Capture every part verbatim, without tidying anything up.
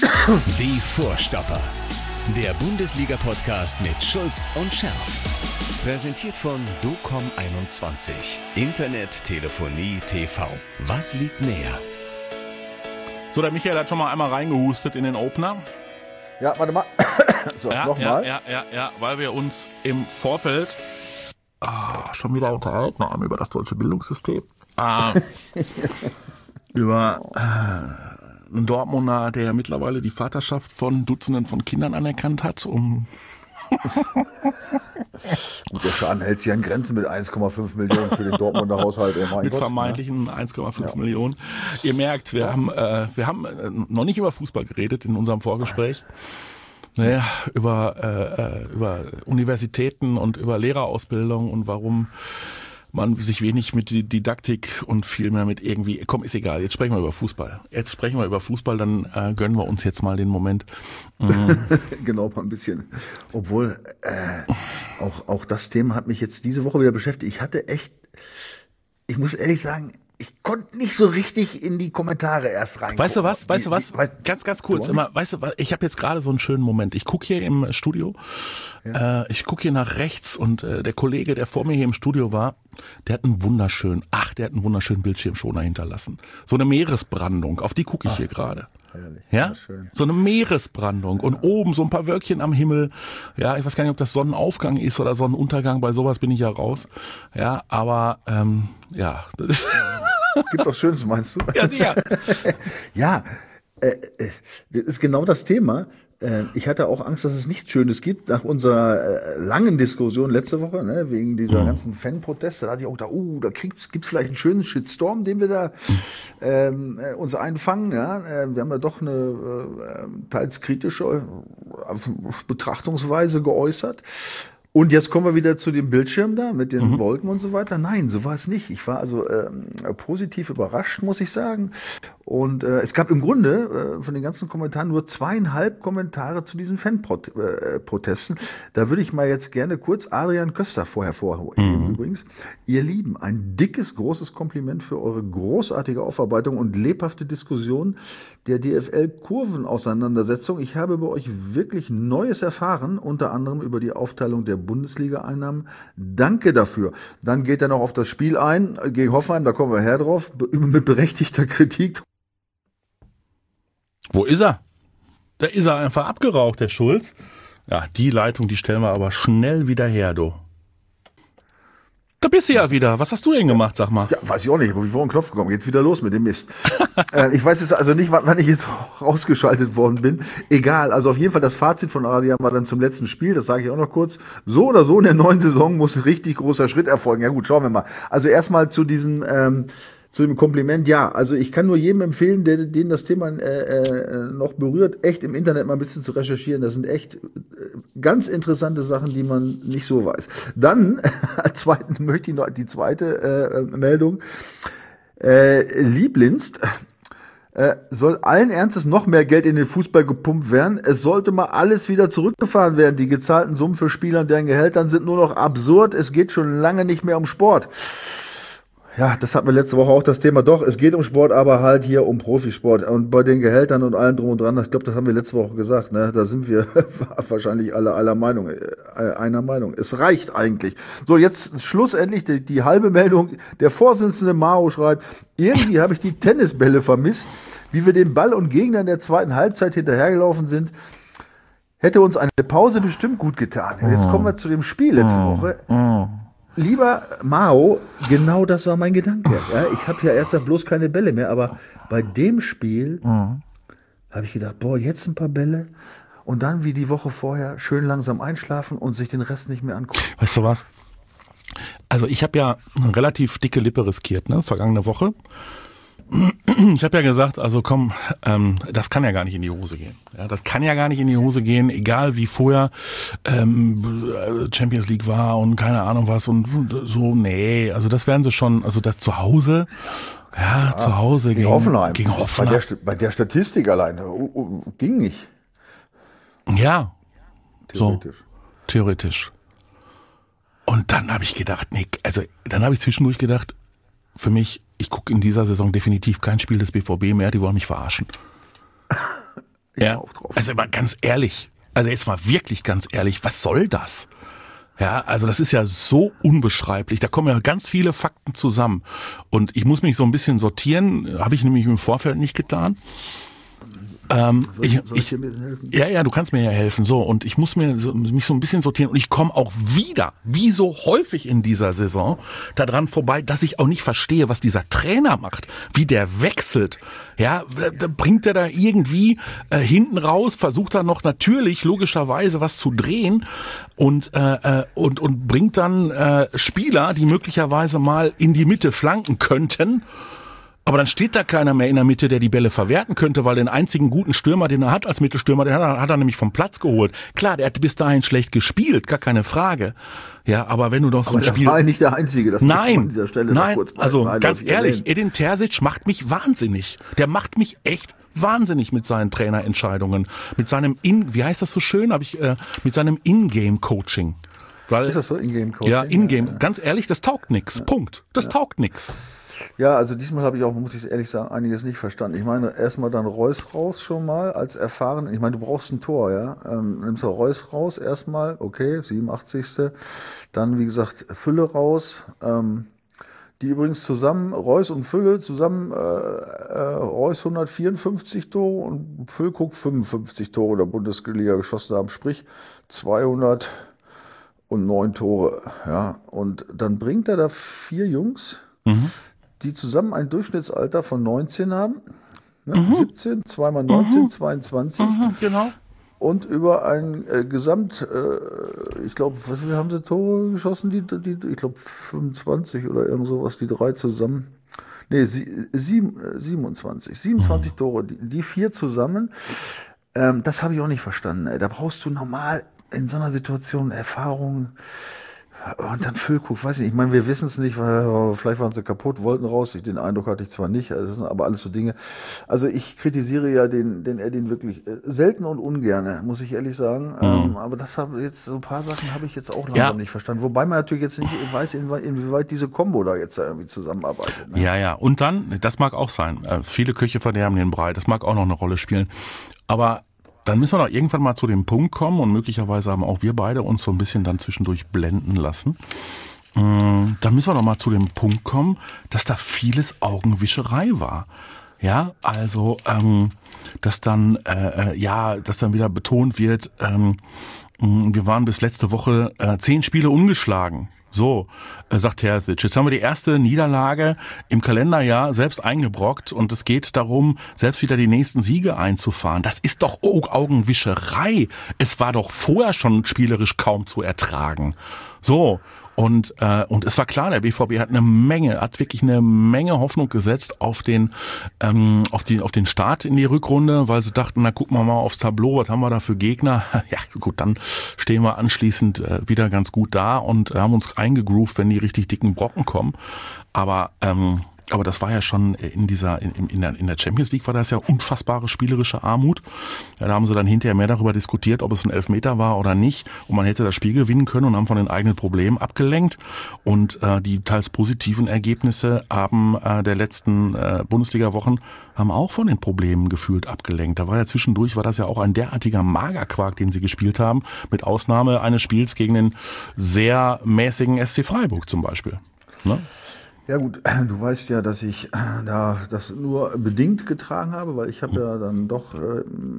Die Vorstopper. Der Bundesliga-Podcast mit Schulz und Scherf. Präsentiert von docom einundzwanzig. Internet, Telefonie, T V. Was liegt näher? So, der Michael hat schon mal einmal reingehustet in den Opener. Ja, warte mal. So, ja, nochmal. Ja, ja, ja, ja, weil wir uns im Vorfeld ah, schon wieder unterhalten haben über das deutsche Bildungssystem. Ah, über äh, einen Dortmunder, der mittlerweile die Vaterschaft von Dutzenden von Kindern anerkannt hat, um Gut, der Schaden hält sich an Grenzen mit eins Komma fünf Millionen für den Dortmunder Haushalt. Oh mein mit Gott, vermeintlichen ne? eins Komma fünf Ja. Millionen. Ihr merkt, wir Ja. haben äh, wir haben äh, noch nicht über Fußball geredet in unserem Vorgespräch. Naja, über äh, über Universitäten und über Lehrerausbildung und warum man sich wenig mit Didaktik und viel mehr mit irgendwie, komm, ist egal, jetzt sprechen wir über Fußball. Jetzt sprechen wir über Fußball, dann äh, gönnen wir uns jetzt mal den Moment. Mhm. Genau, mal ein bisschen. Obwohl, äh, auch, auch das Thema hat mich jetzt diese Woche wieder beschäftigt. Ich hatte echt, ich muss ehrlich sagen, ich konnte nicht so richtig in die Kommentare erst rein. Weißt du was? Weißt die, du was? Die, weiß, ganz, ganz kurz. Du Immer, weißt du was? Ich habe jetzt gerade so einen schönen Moment. Ich gucke hier im Studio. Ja. Äh, ich gucke hier nach rechts und äh, der Kollege, der vor mir hier im Studio war, der hat einen wunderschönen, ach, der hat einen wunderschönen Bildschirmschoner hinterlassen. So eine Meeresbrandung, auf die gucke ich ach, hier gerade. Ja, ja schön. So eine Meeresbrandung ja. Und oben so ein paar Wölkchen am Himmel. Ja, ich weiß gar nicht, ob das Sonnenaufgang ist oder Sonnenuntergang. Bei sowas bin ich ja raus. Ja, aber ähm, ja, das ist gibt doch Schönes, meinst du? Ja, sicher. ja, äh, das ist genau das Thema. Äh, ich hatte auch Angst, dass es nichts Schönes gibt. Nach unserer äh, langen Diskussion letzte Woche, ne, wegen dieser mhm. ganzen Fanproteste, da hatte ich auch gedacht, oh, da gibt es vielleicht einen schönen Shitstorm, den wir da ähm, äh, uns einfangen. Ja? Äh, wir haben ja doch eine äh, teils kritische äh, Betrachtungsweise geäußert. Und jetzt kommen wir wieder zu dem Bildschirm da mit den mhm. Wolken und so weiter. Nein, so war es nicht. Ich war also ähm, positiv überrascht, muss ich sagen. Und äh, es gab im Grunde äh, von den ganzen Kommentaren nur zweieinhalb Kommentare zu diesen Fanprotesten. Da würde ich mal jetzt gerne kurz Adrian Köster vorher vorheben mhm. übrigens. Ihr Lieben, ein dickes, großes Kompliment für eure großartige Aufarbeitung und lebhafte Diskussion der D F L-Kurvenauseinandersetzung. Ich habe bei euch wirklich Neues erfahren, unter anderem über die Aufteilung der Bundesliga-Einnahmen. Danke dafür. Dann geht er noch auf das Spiel ein gegen Hoffenheim, da kommen wir her drauf, mit berechtigter Kritik. Wo ist er? Da ist er einfach abgeraucht, der Schulz. Ja, die Leitung, die stellen wir aber schnell wieder her, du. Da bist du ja wieder. Was hast du denn gemacht, sag mal? Ja, weiß ich auch nicht, aber ich vor den Knopf gekommen. Geht's wieder los mit dem Mist. äh, ich weiß jetzt also nicht, wann ich jetzt rausgeschaltet worden bin. Egal, also auf jeden Fall das Fazit von Adrian war dann zum letzten Spiel, das sage ich auch noch kurz. So oder so in der neuen Saison muss ein richtig großer Schritt erfolgen. Ja gut, schauen wir mal. Also erstmal zu diesen... Ähm, Zu dem Kompliment, ja, also ich kann nur jedem empfehlen, der, den das Thema äh, äh, noch berührt, echt im Internet mal ein bisschen zu recherchieren. Das sind echt äh, ganz interessante Sachen, die man nicht so weiß. Dann, als zweiten möchte ich noch die zweite äh, Meldung. Äh, Lieblinst äh, soll allen Ernstes noch mehr Geld in den Fußball gepumpt werden. Es sollte mal alles wieder zurückgefahren werden. Die gezahlten Summen für Spieler und deren Gehältern sind nur noch absurd. Es geht schon lange nicht mehr um Sport. Ja, das hatten wir letzte Woche auch das Thema. Doch, es geht um Sport, aber halt hier um Profisport. Und bei den Gehältern und allem drum und dran, ich glaube, das haben wir letzte Woche gesagt, ne? Da sind wir wahrscheinlich alle aller Meinung, äh, einer Meinung. Es reicht eigentlich. So, jetzt schlussendlich die, die halbe Meldung. Der Vorsitzende Mao schreibt, irgendwie habe ich die Tennisbälle vermisst, wie wir dem Ball und Gegner in der zweiten Halbzeit hinterhergelaufen sind. Hätte uns eine Pause bestimmt gut getan. Und jetzt kommen wir zu dem Spiel letzte Woche. Lieber Mao, genau das war mein Gedanke. Ja, ich habe ja erst bloß keine Bälle mehr, aber bei dem Spiel mhm. habe ich gedacht, boah, jetzt ein paar Bälle und dann wie die Woche vorher schön langsam einschlafen und sich den Rest nicht mehr angucken. Weißt du was? Also ich habe ja eine relativ dicke Lippe riskiert, ne, vergangene Woche. Ich habe ja gesagt, also komm, ähm, das kann ja gar nicht in die Hose gehen. Ja, das kann ja gar nicht in die Hose gehen, egal wie vorher ähm, Champions League war und keine Ahnung was und so, nee, also das werden sie schon, also das zu Hause, ja, ja zu Hause gegen, gegen Hoffenheim. Gegen Hoffenheim. Bei der, bei der Statistik alleine, uh, uh, ging nicht. Ja, theoretisch. So, theoretisch. Und dann habe ich gedacht, nee, also dann habe ich zwischendurch gedacht, für mich, ich gucke in dieser Saison definitiv kein Spiel des B V B mehr, die wollen mich verarschen. Ich ja. war auch drauf. Also aber ganz ehrlich, also jetzt mal wirklich ganz ehrlich, was soll das? Ja, also das ist ja so unbeschreiblich. Da kommen ja ganz viele Fakten zusammen. Und ich muss mich so ein bisschen sortieren. Habe ich nämlich im Vorfeld nicht getan. Ähm, soll, ich, soll ich dir ein bisschen helfen? Ja, ja, du kannst mir ja helfen. So, und ich muss mir so, mich so ein bisschen sortieren. Und ich komme auch wieder, wie so häufig in dieser Saison, daran vorbei, dass ich auch nicht verstehe, was dieser Trainer macht, wie der wechselt. Ja, da bringt er da irgendwie äh, hinten raus, versucht er noch natürlich logischerweise was zu drehen und äh, und und bringt dann äh, Spieler, die möglicherweise mal in die Mitte flanken könnten. Aber dann steht da keiner mehr in der Mitte, der die Bälle verwerten könnte, weil den einzigen guten Stürmer, den er hat als Mittelstürmer, den hat er, hat er nämlich vom Platz geholt. Klar, der hat bis dahin schlecht gespielt, gar keine Frage. Ja, aber wenn du doch so aber ein Spiel... war nicht der Einzige, das muss man Nein, an dieser Stelle nein, noch kurz mal also mal ganz ehrlich, erwähnen. Edin Terzic macht mich wahnsinnig. Der macht mich echt wahnsinnig mit seinen Trainerentscheidungen, mit seinem In, wie heißt das so schön, habe ich äh, mit seinem In-Game-Coaching. Weil, Ist das so, In-Game-Coaching? Ja, In-Game. Ja, ja. Ganz ehrlich, das taugt nix. Ja. Punkt. Das ja. taugt nix. Ja, also diesmal habe ich auch, muss ich ehrlich sagen, einiges nicht verstanden. Ich meine, erstmal dann Reus raus schon mal als erfahren. Ich meine, du brauchst ein Tor, ja. Ähm, nimmst du Reus raus erstmal, okay, siebenundachtzigste Dann, wie gesagt, Fülle raus. Ähm, die übrigens zusammen, Reus und Fülle zusammen, äh, äh, Reus hundertvierundfünfzig Tore und Füllkrug fünfundfünfzig Tore in der Bundesliga geschossen haben, sprich zweihundertneun Tore, ja. Und dann bringt er da vier Jungs, mhm. die zusammen ein Durchschnittsalter von neunzehn haben, ne? mhm. siebzehn, zweimal neunzehn, mhm. zweiundzwanzig. Mhm, genau. Und über ein äh, Gesamt, äh, ich glaube, was wie haben sie Tore geschossen? Die, die, ich glaube fünfundzwanzig oder irgend sowas, die drei zusammen. Nee, sie, sieben, äh, siebenundzwanzig. siebenundzwanzig mhm. Tore, die, die vier zusammen. Ähm, das habe ich auch nicht verstanden. Ey. Da brauchst du normal in so einer Situation Erfahrung. Und dann Füllkrug, weiß ich nicht, ich meine, wir wissen es nicht, weil vielleicht waren sie kaputt, wollten raus, ich, den Eindruck hatte ich zwar nicht, also das sind aber alles so Dinge. Also ich kritisiere ja den, den Edin wirklich äh, selten und ungerne, muss ich ehrlich sagen, mhm. ähm, aber das habe jetzt, so ein paar Sachen habe ich jetzt auch langsam ja. nicht verstanden, wobei man natürlich jetzt nicht weiß, inwieweit, inwieweit diese Kombo da jetzt irgendwie zusammenarbeitet. Ne? Ja, ja, und dann, das mag auch sein, äh, viele Köche verderben den Brei, das mag auch noch eine Rolle spielen, aber dann müssen wir doch irgendwann mal zu dem Punkt kommen und möglicherweise haben auch wir beide uns so ein bisschen dann zwischendurch blenden lassen. Dann müssen wir doch mal zu dem Punkt kommen, dass da vieles Augenwischerei war. Ja, also, ähm, dass dann, äh, ja, dass dann wieder betont wird, ähm, wir waren bis letzte Woche äh, zehn Spiele ungeschlagen. So, äh, sagt Terzic. Jetzt haben wir die erste Niederlage im Kalenderjahr selbst eingebrockt und es geht darum, selbst wieder die nächsten Siege einzufahren. Das ist doch Augenwischerei. Es war doch vorher schon spielerisch kaum zu ertragen. So. Und äh, und es war klar, der B V B hat eine Menge, hat wirklich eine Menge Hoffnung gesetzt auf den ähm, auf die auf den Start in die Rückrunde, weil sie dachten, na gucken wir mal aufs Tableau, was haben wir da für Gegner? Ja gut, dann stehen wir anschließend äh, wieder ganz gut da und äh, haben uns eingegroovt, wenn die richtig dicken Brocken kommen. Aber ähm, aber das war ja schon in dieser in, in, der, in der Champions League war das ja unfassbare spielerische Armut. Ja, da haben sie dann hinterher mehr darüber diskutiert, ob es ein Elfmeter war oder nicht. Und man hätte das Spiel gewinnen können und haben von den eigenen Problemen abgelenkt. Und äh, die teils positiven Ergebnisse haben äh, der letzten äh, Bundesliga-Wochen haben auch von den Problemen gefühlt abgelenkt. Da war ja zwischendurch, war das ja auch ein derartiger Magerquark, den sie gespielt haben, mit Ausnahme eines Spiels gegen den sehr mäßigen S C Freiburg zum Beispiel. Ne? Ja gut, du weißt ja, dass ich da das nur bedingt getragen habe, weil ich habe ja dann doch äh,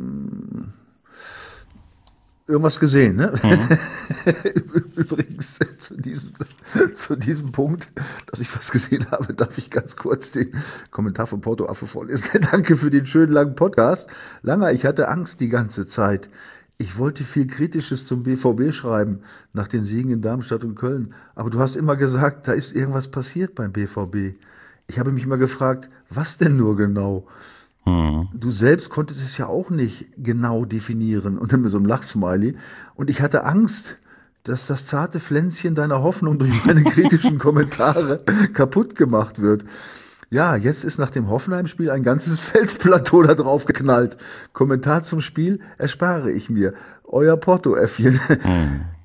irgendwas gesehen. Ne? Mhm. Übrigens zu diesem, zu diesem Punkt, dass ich was gesehen habe, darf ich ganz kurz den Kommentar von Porto Affe vorlesen. Danke für den schönen langen Podcast. Langer, ich hatte Angst die ganze Zeit. Ich wollte viel Kritisches zum B V B schreiben, nach den Siegen in Darmstadt und Köln. Aber du hast immer gesagt, da ist irgendwas passiert beim B V B. Ich habe mich immer gefragt, was denn nur genau? Hm. Du selbst konntest es ja auch nicht genau definieren. Und dann mit so einem Lachsmiley. Und ich hatte Angst, dass das zarte Pflänzchen deiner Hoffnung durch meine kritischen Kommentare kaputt gemacht wird. Ja, jetzt ist nach dem Hoffenheim-Spiel ein ganzes Felsplateau da drauf geknallt. Kommentar zum Spiel erspare ich mir. Euer Porto-Äffchen. Mhm.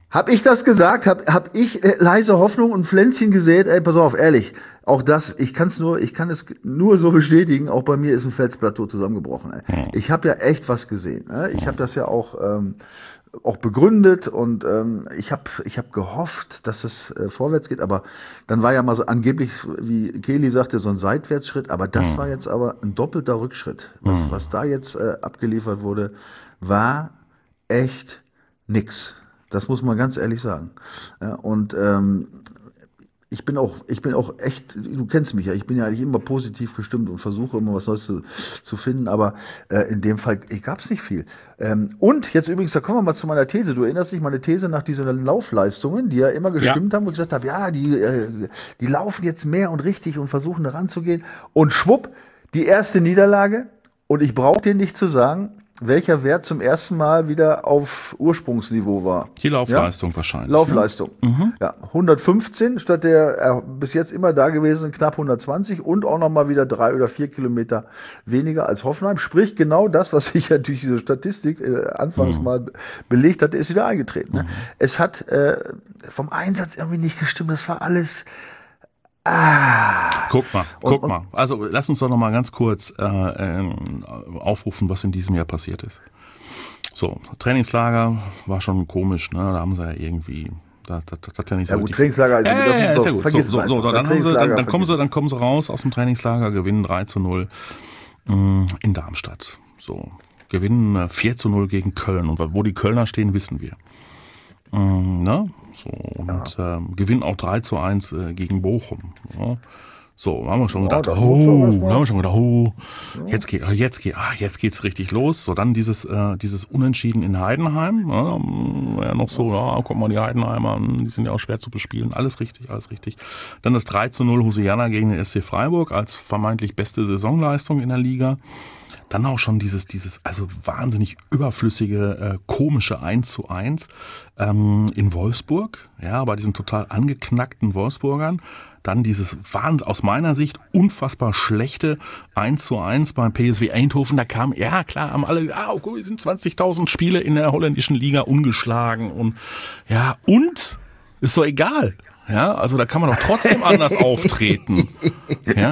Hab ich das gesagt? Hab, hab ich äh, leise Hoffnung und Pflänzchen gesät? Ey, pass auf, ehrlich. Auch das, ich kann es nur, ich kann es nur so bestätigen. Auch bei mir ist ein Felsplateau zusammengebrochen. Ey. Ja. Ich habe ja echt was gesehen. Ne? Ich habe das ja auch ähm, auch begründet und ähm, ich habe ich habe gehofft, dass es äh, vorwärts geht. Aber dann war ja mal so angeblich, wie Kelly sagte, so ein Seitwärtsschritt. Aber das Ja. war jetzt aber ein doppelter Rückschritt. Was, Ja. was da jetzt äh, abgeliefert wurde, war echt nix. Das muss man ganz ehrlich sagen. Ja, und ähm, ich bin auch, ich bin auch echt, du kennst mich ja, ich bin ja eigentlich immer positiv gestimmt und versuche immer was Neues zu, zu finden, aber äh, in dem Fall gab es nicht viel. Ähm, und jetzt übrigens, da kommen wir mal zu meiner These. Du erinnerst dich, meine These nach diesen Laufleistungen, die ja immer gestimmt ja. haben, wo ich gesagt habe, ja, die, äh, die laufen jetzt mehr und richtig und versuchen da ranzugehen. Und schwupp, die erste Niederlage. Und ich brauche dir nicht zu sagen, welcher Wert zum ersten Mal wieder auf Ursprungsniveau war. Die Laufleistung ja? wahrscheinlich. Laufleistung. Ja. Mhm. ja, hundertfünfzehn statt der äh, bis jetzt immer da gewesen knapp hundertzwanzig und auch nochmal wieder drei oder vier Kilometer weniger als Hoffenheim. Sprich, genau das, was sich ja durch diese Statistik äh, anfangs mhm. mal belegt hatte, ist wieder eingetreten. Ne? Mhm. Es hat äh, vom Einsatz irgendwie nicht gestimmt. Das war alles... Ah. Guck mal, guck und, mal. Also lass uns doch noch mal ganz kurz äh, äh, aufrufen, was in diesem Jahr passiert ist. So, Trainingslager war schon komisch, ne? Da haben sie ja irgendwie, das, das, das hat ja nicht so. Ja gut, Trainingslager, also äh, ja, ist ja gut. Vergiss so, es so, so, dann, haben sie, dann, dann kommen sie, dann kommen sie raus aus dem Trainingslager, gewinnen drei zu null mh, in Darmstadt. So, gewinnen vier zu null gegen Köln und wo die Kölner stehen, wissen wir. Mhm, ne? So, und ja. ähm, gewinnen auch drei zu eins äh, gegen Bochum. Ja. So, haben wir schon gedacht, ja, oh, haben wir schon gedacht, oh, ja. jetzt geht, jetzt geht, ah, jetzt geht's richtig los. So, dann dieses, äh, dieses Unentschieden in Heidenheim, ja, ja noch so, ja, guck mal, die Heidenheimer, die sind ja auch schwer zu bespielen, alles richtig, alles richtig. Dann das drei zu null Hosianna gegen den S C Freiburg als vermeintlich beste Saisonleistung in der Liga. Dann auch schon dieses, dieses, also wahnsinnig überflüssige, äh, komische eins zu eins ähm, in Wolfsburg, ja, bei diesen total angeknackten Wolfsburgern. Dann dieses aus meiner Sicht unfassbar schlechte eins zu eins beim P S V Eindhoven. Da kam, ja klar, haben alle, ah, okay, wir sind zwanzigtausend Spiele in der holländischen Liga ungeschlagen und ja, und ist doch egal. Ja, also da kann man doch trotzdem anders auftreten. Ja,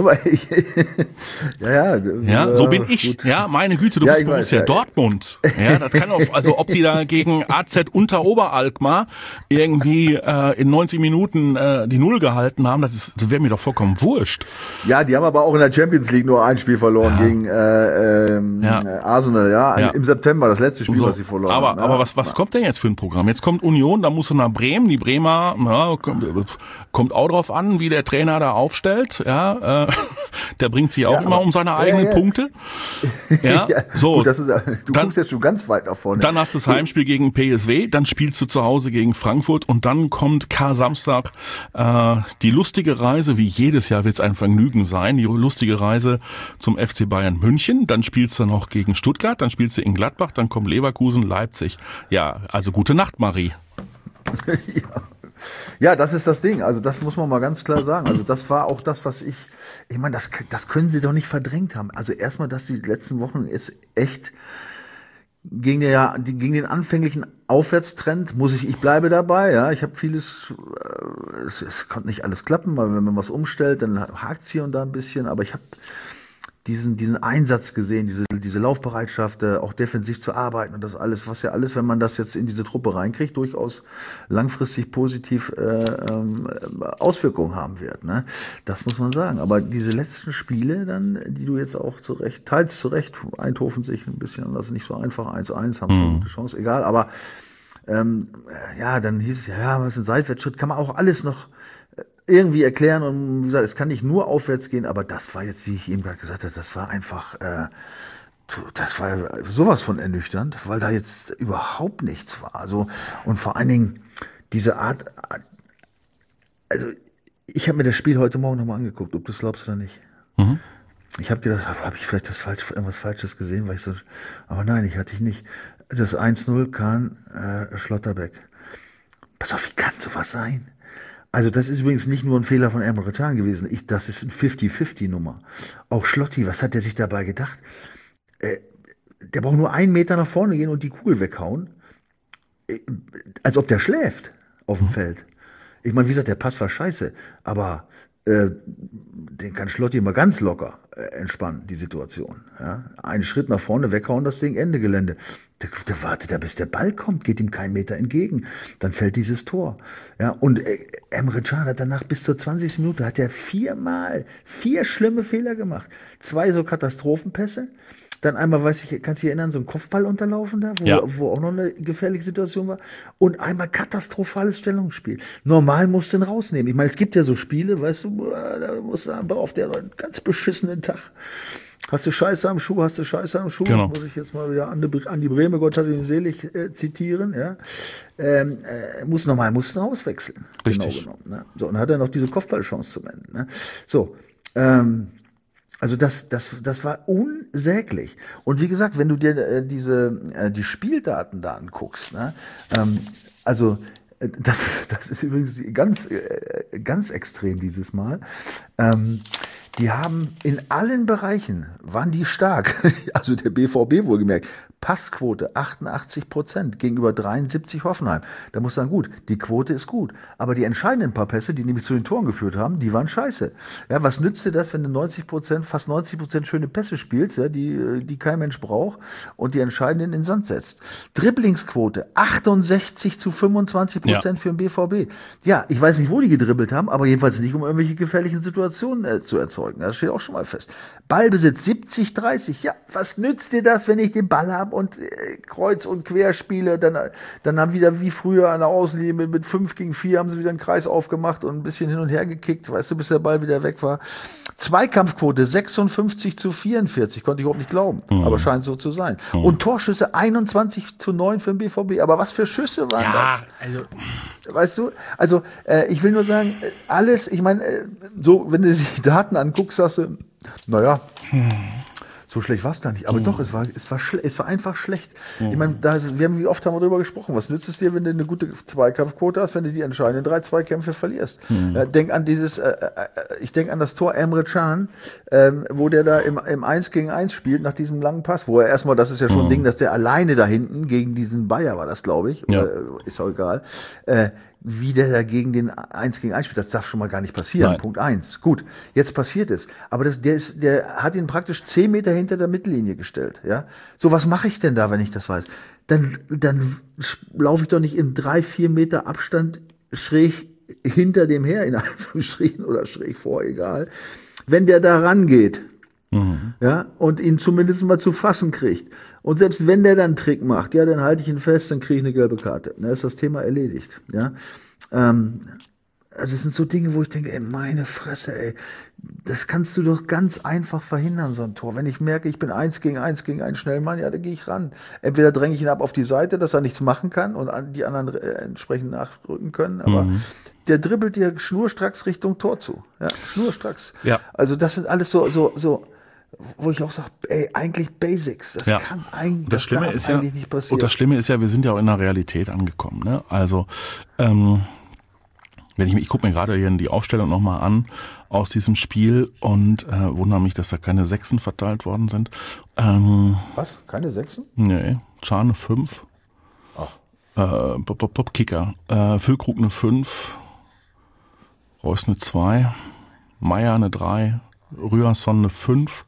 ja, ja, ja, so bin ich. Gut. Ja, meine Güte, du ja, bist Borussia ja. Dortmund. Ja, das kann auch, also ob die da gegen A Z Unter-Oberalkmaar irgendwie äh, in neunzig Minuten äh, die Null gehalten haben, das ist, das wäre mir doch vollkommen wurscht. Ja, die haben aber auch in der Champions League nur ein Spiel verloren ja. gegen äh, ähm, ja. Arsenal, ja, ja, im September, das letzte Spiel, so. was sie verloren aber, haben. Aber ja. was, was kommt denn jetzt für ein Programm? Jetzt kommt Union, da musst du nach Bremen, die Bremer, ja, kommt auch drauf an, wie der Trainer da aufstellt. Ja, äh, der bringt sich auch ja, immer um seine eigenen ja, ja. Punkte. Ja, ja, so. Gut, das ist, du dann, guckst jetzt schon ganz weit nach vorne. Dann hast du das Heimspiel gegen P S V, dann spielst du zu Hause gegen Frankfurt und dann kommt Kar-Samstag äh, die lustige Reise, wie jedes Jahr wird es ein Vergnügen sein, die lustige Reise zum F C Bayern München. Dann spielst du noch gegen Stuttgart, dann spielst du in Gladbach, dann kommt Leverkusen, Leipzig. Ja, also gute Nacht, Marie. ja. Ja, das ist das Ding. Also das muss man mal ganz klar sagen. Also das war auch das, was ich, ich meine, das, das können sie doch nicht verdrängt haben. Also erstmal, dass die letzten Wochen ist echt gegen, der, gegen den anfänglichen Aufwärtstrend, muss ich, ich bleibe dabei, ja. Ich habe vieles, äh, es, es konnte nicht alles klappen, weil wenn man was umstellt, dann hakt's hier und da ein bisschen, aber ich habe diesen diesen Einsatz gesehen, diese diese Laufbereitschaft, äh, auch defensiv zu arbeiten und das alles, was ja alles, wenn man das jetzt in diese Truppe reinkriegt, durchaus langfristig positiv äh, ähm, Auswirkungen haben wird. Ne? Das muss man sagen. Aber diese letzten Spiele dann, die du jetzt auch zurecht, teils zurecht, Eindhoven sich ein bisschen, das ist nicht so einfach, eins zu eins, haben sie mhm. eine Chance, egal, aber ähm, ja, dann hieß es, ja, was ist ein Seitwärtsschritt, kann man auch alles noch irgendwie erklären und wie gesagt, es kann nicht nur aufwärts gehen, aber das war jetzt, wie ich eben gerade gesagt habe, das war einfach, äh, das war sowas von ernüchternd, weil da jetzt überhaupt nichts war. Also und vor allen Dingen diese Art, also ich habe mir das Spiel heute Morgen nochmal angeguckt, ob du es glaubst oder nicht. Mhm. Ich habe gedacht, habe hab ich vielleicht das falsch, irgendwas Falsches gesehen, weil ich so, aber nein, ich hatte ich nicht. Das eins null Kahn äh, Schlotterbeck. Pass auf, wie kann sowas sein? Also das ist übrigens nicht nur ein Fehler von Emre Can gewesen. Ich, das ist eine fünfzig fünfzig Nummer. Auch Schlotti, was hat der sich dabei gedacht? Äh, der braucht nur einen Meter nach vorne gehen und die Kugel weghauen. als ob der schläft auf dem mhm. Feld. Ich meine, wie gesagt, der Pass war scheiße, aber äh, den kann Schlotti mal ganz locker äh, entspannen, die Situation. Ja? Einen Schritt nach vorne, weghauen, das Ding, Ende Gelände. Der, der wartet da, bis der Ball kommt, geht ihm keinen Meter entgegen. Dann fällt dieses Tor. Ja? Und äh, Emre Can hat danach bis zur zwanzigsten Minute, hat er viermal, vier schlimme Fehler gemacht. Zwei so Katastrophenpässe. Dann einmal, weiß ich, kannst du dich erinnern, so ein Kopfball unterlaufen da, wo, ja. wo auch noch eine gefährliche Situation war. Und einmal katastrophales Stellungsspiel. Normal musst du ihn rausnehmen. Ich meine, es gibt ja so Spiele, weißt du, da musst du aber auf der einen ganz beschissenen Tag. Hast du Scheiße am Schuh, hast du Scheiße am Schuh. Genau. Muss ich jetzt mal wieder an die, an die Breme, Gott hat ihn selig, äh, zitieren. Ja, ähm, äh, muss normal, musst du rauswechseln. Richtig. Genau genommen. Ne? So, und dann hat er noch diese Kopfballchance zum Ende. Ne? So, ähm, Also das, das, das war unsäglich. Und wie gesagt, wenn du dir äh, diese äh, die Spieldaten da anguckst, ne, ähm, also äh, das, das ist übrigens ganz, äh, ganz extrem dieses Mal. Ähm, die haben in allen Bereichen waren die stark. Also der B V B wohlgemerkt. Passquote achtundachtzig Prozent gegenüber dreiundsiebzig Hoffenheim. Da muss man sagen, gut, die Quote ist gut. Aber die entscheidenden paar Pässe, die nämlich zu den Toren geführt haben, die waren scheiße. Ja, was nützt dir das, wenn du neunzig Prozent, fast neunzig Prozent schöne Pässe spielst, ja, die, die kein Mensch braucht und die entscheidenden in den Sand setzt? Dribblingsquote achtundsechzig zu fünfundzwanzig Prozent ja. für den B V B. Ja, ich weiß nicht, wo die gedribbelt haben, aber jedenfalls nicht, um irgendwelche gefährlichen Situationen äh, zu erzeugen. Das steht auch schon mal fest. Ballbesitz siebzig dreißig. Ja, was nützt dir das, wenn ich den Ball habe und äh, Kreuz- und Querspiele, dann, dann haben wieder wie früher an der Außenlinie mit, mit fünf gegen vier haben sie wieder einen Kreis aufgemacht und ein bisschen hin und her gekickt, weißt du, bis der Ball wieder weg war. Zweikampfquote sechsundfünfzig zu vierundvierzig, konnte ich überhaupt nicht glauben, mhm. aber scheint so zu sein. Mhm. Und Torschüsse einundzwanzig zu neun für den B V B, aber was für Schüsse waren ja, das? Also weißt du, also äh, ich will nur sagen, alles, ich meine, äh, so, wenn du die Daten anguckst, sagst du, naja, hm. so schlecht war es gar nicht. Aber hm. doch, es war, es war, schle- es war einfach schlecht. Hm. Ich meine, da, wir haben, wie oft haben wir darüber gesprochen, was nützt es dir, wenn du eine gute Zweikampfquote hast, wenn du die entscheidenden drei Zweikämpfe verlierst? Hm. Äh, denk an dieses, äh, äh, ich denke an das Tor Emre Can, ähm, wo der da im, im eins gegen eins spielt, nach diesem langen Pass, wo er erstmal, das ist ja schon hm. ein Ding, dass der alleine da hinten gegen diesen Bayer war das, glaube ich, ja. oder, ist auch egal, äh, wie der da gegen den eins gegen eins spielt, das darf schon mal gar nicht passieren. Nein. Punkt eins. Gut, jetzt passiert es. Aber das, der ist, der hat ihn praktisch zehn Meter hinter der Mittellinie gestellt, ja. So, was mache ich denn da, wenn ich das weiß? Dann, dann laufe ich doch nicht in drei, vier Meter Abstand schräg hinter dem her, in Anführungsstrichen, oder schräg vor, egal. Wenn der da rangeht, mhm. ja, und ihn zumindest mal zu fassen kriegt. Und selbst wenn der dann einen Trick macht, ja, dann halte ich ihn fest, dann kriege ich eine gelbe Karte. Dann ist das Thema erledigt, ja. Ähm, also es sind so Dinge, wo ich denke, ey, meine Fresse, ey, das kannst du doch ganz einfach verhindern, so ein Tor. Wenn ich merke, ich bin eins gegen eins gegen einen Schnellmann, ja, dann gehe ich ran. Entweder dränge ich ihn ab auf die Seite, dass er nichts machen kann und die anderen äh, entsprechend nachrücken können, aber mhm. der dribbelt dir schnurstracks Richtung Tor zu, ja, schnurstracks. Ja. Also das sind alles so, so, so, wo ich auch sage, ey, eigentlich Basics, das ja. kann eigentlich, das, das darf ist eigentlich ja, nicht passieren. Und das Schlimme ist ja, wir sind ja auch in der Realität angekommen, ne? Also, ähm, wenn ich, ich gucke mir gerade hier die Aufstellung nochmal an aus diesem Spiel und äh, wundere mich, dass da keine Sechsen verteilt worden sind. Ähm, Was? Keine Sechsen? Nee, Can eine fünf. Ach. Äh, Bob, Bob, Bob Kicker. Äh, Füllkrug eine fünf. Reus eine zwei. Meier eine drei. Rührson eine fünf.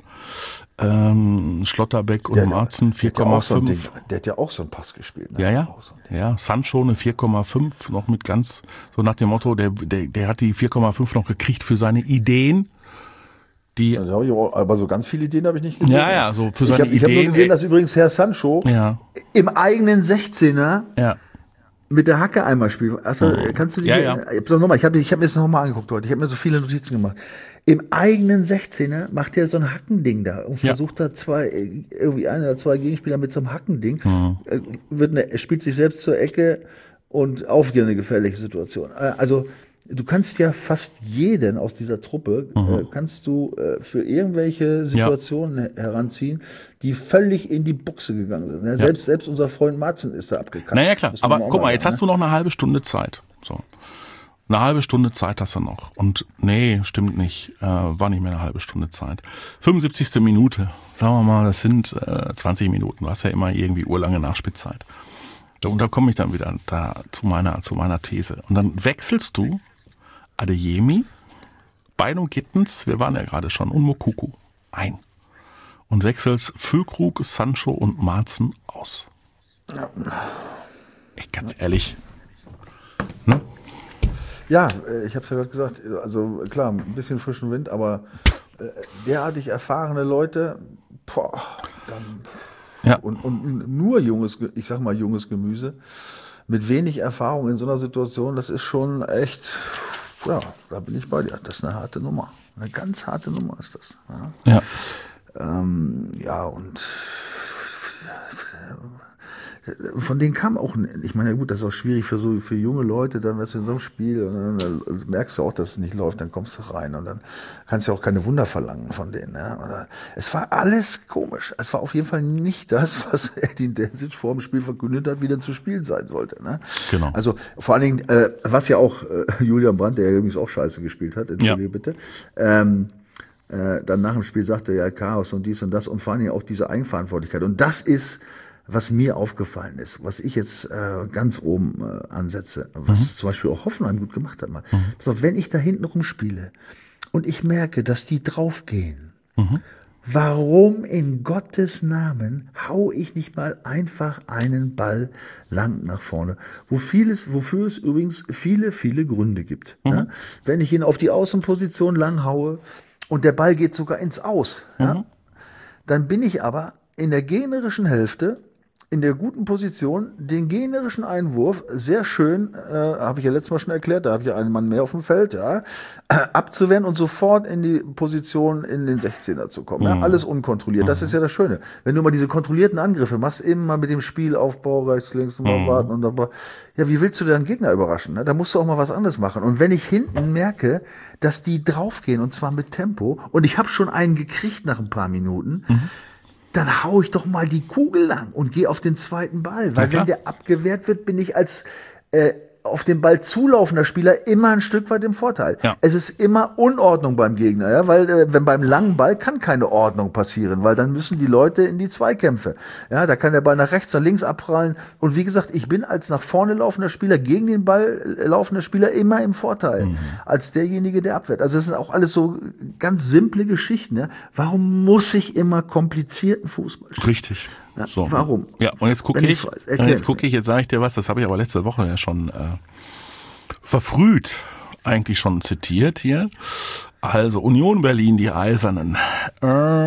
Ähm, Schlotterbeck und der, Marzen vier Komma fünf. So der hat ja auch so einen Pass gespielt. Ne? Ja, ja. So ja, Sancho eine vier Komma fünf, noch mit ganz, so nach dem Motto, der, der, der hat die vier Komma fünf noch gekriegt für seine Ideen. Die ja, hab ich auch, aber so ganz viele Ideen habe ich nicht gesehen. Ja, ja, so für seine ich hab, Ich habe nur gesehen, dass übrigens Herr Sancho ja. im eigenen sechzehner ja. mit der Hacke einmal spielt. Also, mhm. Kannst du die? Ja, ja. Ich habe hab, ich hab mir das nochmal angeguckt heute. Ich habe mir so viele Notizen gemacht. Im eigenen sechzehner macht er so ein Hackending da und ja. versucht da zwei, irgendwie ein oder zwei Gegenspieler mit so einem Hackending. Mhm. Wird eine, spielt sich selbst zur Ecke und auf wieder eine gefährliche Situation. Also, du kannst ja fast jeden aus dieser Truppe, mhm. äh, kannst du äh, für irgendwelche Situationen ja. heranziehen, die völlig in die Buchse gegangen sind. Ja, selbst, ja. selbst unser Freund Marzen ist da abgekackt. Naja, klar. Aber guck mal, jetzt ne? hast du noch eine halbe Stunde Zeit. So. Eine halbe Stunde Zeit hast du noch. Und nee, stimmt nicht. Äh, war nicht mehr eine halbe Stunde Zeit. fünfundsiebzigste Minute. Sagen wir mal, das sind äh, zwanzig Minuten. Du hast ja immer irgendwie urlange Nachspielzeit. Und da komme ich dann wieder da zu meiner, zu meiner These. Und dann wechselst du Adeyemi, Beino Gittens, wir waren ja gerade schon, und Moukoko ein. Und wechselst Füllkrug, Sancho und Maaßen aus. Ja. Echt ganz ehrlich. Ne? Ja, ich habe es ja gerade gesagt, also klar, ein bisschen frischen Wind, aber äh, derartig erfahrene Leute, boah, dann, ja. und, und nur junges, ich sag mal junges Gemüse, mit wenig Erfahrung in so einer Situation, das ist schon echt, ja, da bin ich bei dir, das ist eine harte Nummer, eine ganz harte Nummer ist das. Ja, ja. ähm, ja und von denen kam auch, ich meine, gut, das ist auch schwierig für so für junge Leute, dann wirst du in so einem Spiel und dann, dann merkst du auch, dass es nicht läuft, dann kommst du rein und dann kannst du auch keine Wunder verlangen von denen. Ja. Es war alles komisch. Es war auf jeden Fall nicht das, was Edin Terzic vor dem Spiel verkündet hat, wie denn zu spielen sein sollte. Ne? Genau. Also vor allen Dingen, äh, was ja auch äh, Julian Brandt, der ja übrigens auch scheiße gespielt hat, entschuldige ja. bitte, ähm, äh, dann nach dem Spiel sagte ja Chaos und dies und das und vor allen Dingen auch diese Eigenverantwortlichkeit. Und das ist, was mir aufgefallen ist, was ich jetzt äh, ganz oben äh, ansetze, was mhm. zum Beispiel auch Hoffenheim gut gemacht hat. Mal. Mhm. Pass auf, wenn ich da hinten rumspiele und ich merke, dass die draufgehen, mhm. warum in Gottes Namen hau ich nicht mal einfach einen Ball lang nach vorne? Wo vieles, wofür es übrigens viele, viele Gründe gibt. Mhm. Ja? Wenn ich ihn auf die Außenposition lang haue und der Ball geht sogar ins Aus, mhm. ja? Dann bin ich aber in der gegnerischen Hälfte in der guten Position, den gegnerischen Einwurf, sehr schön, äh, habe ich ja letztes Mal schon erklärt, da habe ich ja einen Mann mehr auf dem Feld, ja, äh, abzuwehren und sofort in die Position in den sechzehner zu kommen. Mhm. Ja, alles unkontrolliert, mhm. das ist ja das Schöne. Wenn du mal diese kontrollierten Angriffe machst, immer mit dem Spielaufbau rechts, links, mal mhm. warten und dann, ja, wie willst du deinen Gegner überraschen? Ne? Da musst du auch mal was anderes machen. Und wenn ich hinten merke, dass die draufgehen und zwar mit Tempo und ich habe schon einen gekriegt nach ein paar Minuten, mhm. dann hau ich doch mal die Kugel lang und gehe auf den zweiten Ball. Weil wenn der abgewehrt wird, bin ich als äh, auf den Ball zulaufender Spieler immer ein Stück weit im Vorteil. Ja. Es ist immer Unordnung beim Gegner, ja, weil äh, wenn beim langen Ball kann keine Ordnung passieren, weil dann müssen die Leute in die Zweikämpfe. Ja, da kann der Ball nach rechts, nach links abprallen. Und wie gesagt, ich bin als nach vorne laufender Spieler gegen den Ball äh, laufender Spieler immer im Vorteil, mhm. als derjenige, der abwehrt. Also das sind auch alles so ganz simple Geschichten. Ja. Warum muss ich immer komplizierten Fußball spielen? Richtig. Ja, so. Warum? Ja, und jetzt gucke ich, weiß, und jetzt gucke ich, jetzt sage ich dir was, das habe ich aber letzte Woche ja schon äh, verfrüht eigentlich schon zitiert hier. Also Union Berlin, die Eisernen, äh,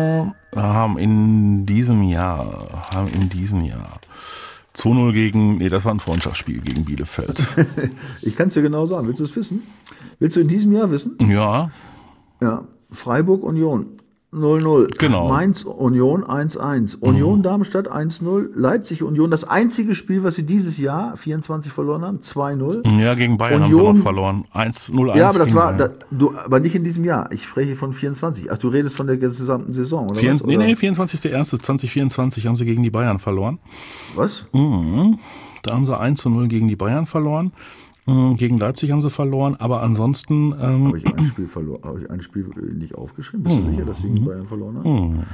haben in diesem Jahr, haben in diesem Jahr zwei null gegen, nee, das war ein Freundschaftsspiel gegen Bielefeld. Ich kann es dir genau sagen. Willst du es wissen? Willst du in diesem Jahr wissen? Ja. Ja, Freiburg Union. null null. Genau. Mainz Union eins eins. Union mhm. Darmstadt eins null. Leipzig Union. Das einzige Spiel, was sie dieses Jahr vierundzwanzig verloren haben, zwei null. Ja, gegen Bayern Union, haben sie noch verloren. eins null eins. Ja, aber das war, da, du, aber nicht in diesem Jahr. Ich spreche von vierundzwanzig. Ach, du redest von der gesamten Saison, oder Vier, was? Nee, nee, vierundzwanzigster erster zweitausendvierundzwanzig haben sie gegen die Bayern verloren. Was? Mhm. Da haben sie eins zu null gegen die Bayern verloren. Gegen Leipzig haben sie verloren, aber ansonsten... Ähm, habe ich ein Spiel verloren? Habe ich ein Spiel nicht aufgeschrieben? Bist du sicher, dass sie gegen Bayern verloren haben?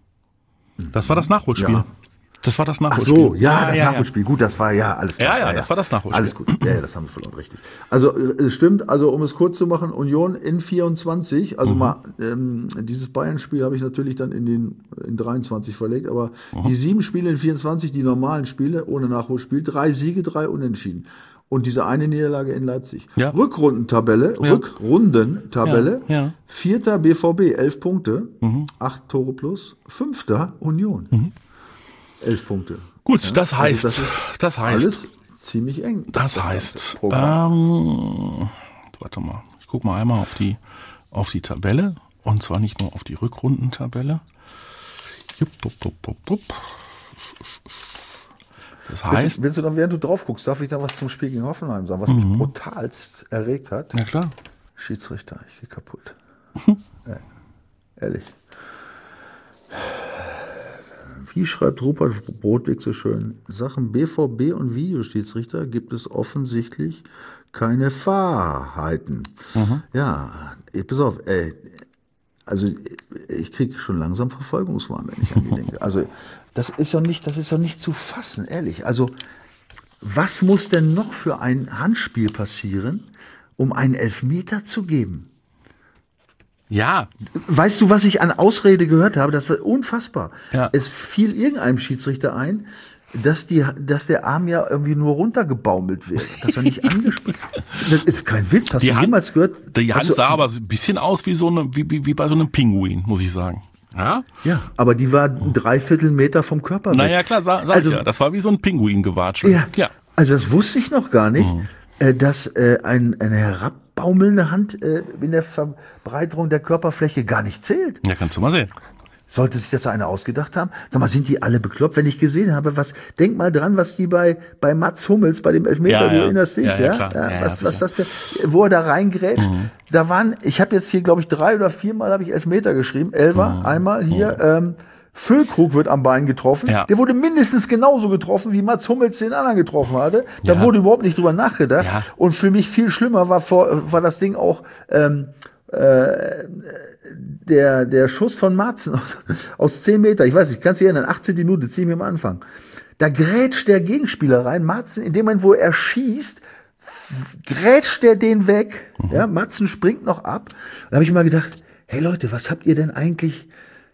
Das war das Nachholspiel. Ja. Das war das Nachholspiel. Ach so, ja, ja das ja, Nachholspiel. Ja. Gut, das war ja alles. Ja, ja, ja, das war das Nachholspiel. Alles gut. Ja, ja, das haben sie verloren, richtig. Also es stimmt, also um es kurz zu machen, Union in vierundzwanzig, also mhm. mal ähm, dieses Bayern-Spiel habe ich natürlich dann in den in dreiundzwanzig verlegt, aber mhm. die sieben Spiele in vierundzwanzig, die normalen Spiele ohne Nachholspiel, drei Siege, drei Unentschieden. Und diese eine Niederlage in Leipzig. Ja. Rückrundentabelle, ja. Rückrundentabelle, ja. Ja. Vierter B V B, elf Punkte, mhm. acht Tore plus, Fünfter Union, mhm. elf Punkte. Gut, ja. das heißt, also das, ist das heißt, alles ziemlich eng. Das, das heißt, ähm, warte mal, ich guck mal einmal auf die, auf die Tabelle, und zwar nicht nur auf die Rückrundentabelle. Jupp, bup, bup, bup, bup. Das heißt, willst, willst du dann, während du drauf guckst, darf ich da was zum Spiel gegen Hoffenheim sagen, was mhm. mich brutalst erregt hat? Ja, klar. Schiedsrichter, ich gehe kaputt. ja, ehrlich. Wie schreibt Rupert Brodwig so schön? Sachen B V B und Videoschiedsrichter gibt es offensichtlich keine Wahrheiten. Mhm. Ja, pass auf, ey, also ich kriege schon langsam Verfolgungswahn, wenn ich an die denke. Also das ist ja nicht, das ist ja nicht zu fassen, ehrlich. Also was muss denn noch für ein Handspiel passieren, um einen Elfmeter zu geben? Ja. Weißt du, was ich an Ausrede gehört habe? Das war unfassbar. Ja. Es fiel irgendeinem Schiedsrichter ein, dass die, dass der Arm ja irgendwie nur runtergebaumelt wird, dass er nicht angesprochen. Das ist kein Witz. Hast Die du Hand, jemals gehört? Die Hand du, sah aber ein bisschen aus wie so eine, wie, wie, wie bei so einem Pinguin, muss ich sagen. Ja? Ja, aber die war dreiviertel Meter vom Körper weg. Naja, klar, sag, sag also, ich ja. Das war wie so ein Pinguin-Gewatsch. Ja, ja. Also das wusste ich noch gar nicht, mhm. äh, dass äh, ein, eine herabbaumelnde Hand äh, in der Verbreiterung der Körperfläche gar nicht zählt. Ja, kannst du mal sehen. Sollte sich das einer ausgedacht haben? Sag mal, sind die alle bekloppt? Wenn ich gesehen habe, was, denk mal dran, was die bei, bei Mats Hummels, bei dem Elfmeter, ja, du ja. erinnerst dich, ja? ja, ja, ja, ja was, ja, was das für, wo er da reingrätscht. Mhm. Da waren, ich habe jetzt hier, glaube ich, drei oder viermal habe ich Elfmeter geschrieben. Elfer, mhm. einmal hier, mhm. ähm, Füllkrug wird am Bein getroffen. Ja. Der wurde mindestens genauso getroffen, wie Mats Hummels den anderen getroffen hatte. Da ja. wurde überhaupt nicht drüber nachgedacht. Ja. Und für mich viel schlimmer war vor, war das Ding auch, ähm, äh, der, der Schuss von Marzen aus, aus zehn Meter. Ich weiß nicht, kannst du dich erinnern, achtzehnte Minute, ziemlich am Anfang. Da grätscht der Gegenspieler rein. Marzen, in dem Moment, wo er schießt, grätscht der den weg. Mhm. Ja, Marzen springt noch ab. Da habe ich mal gedacht, hey Leute, was habt ihr denn eigentlich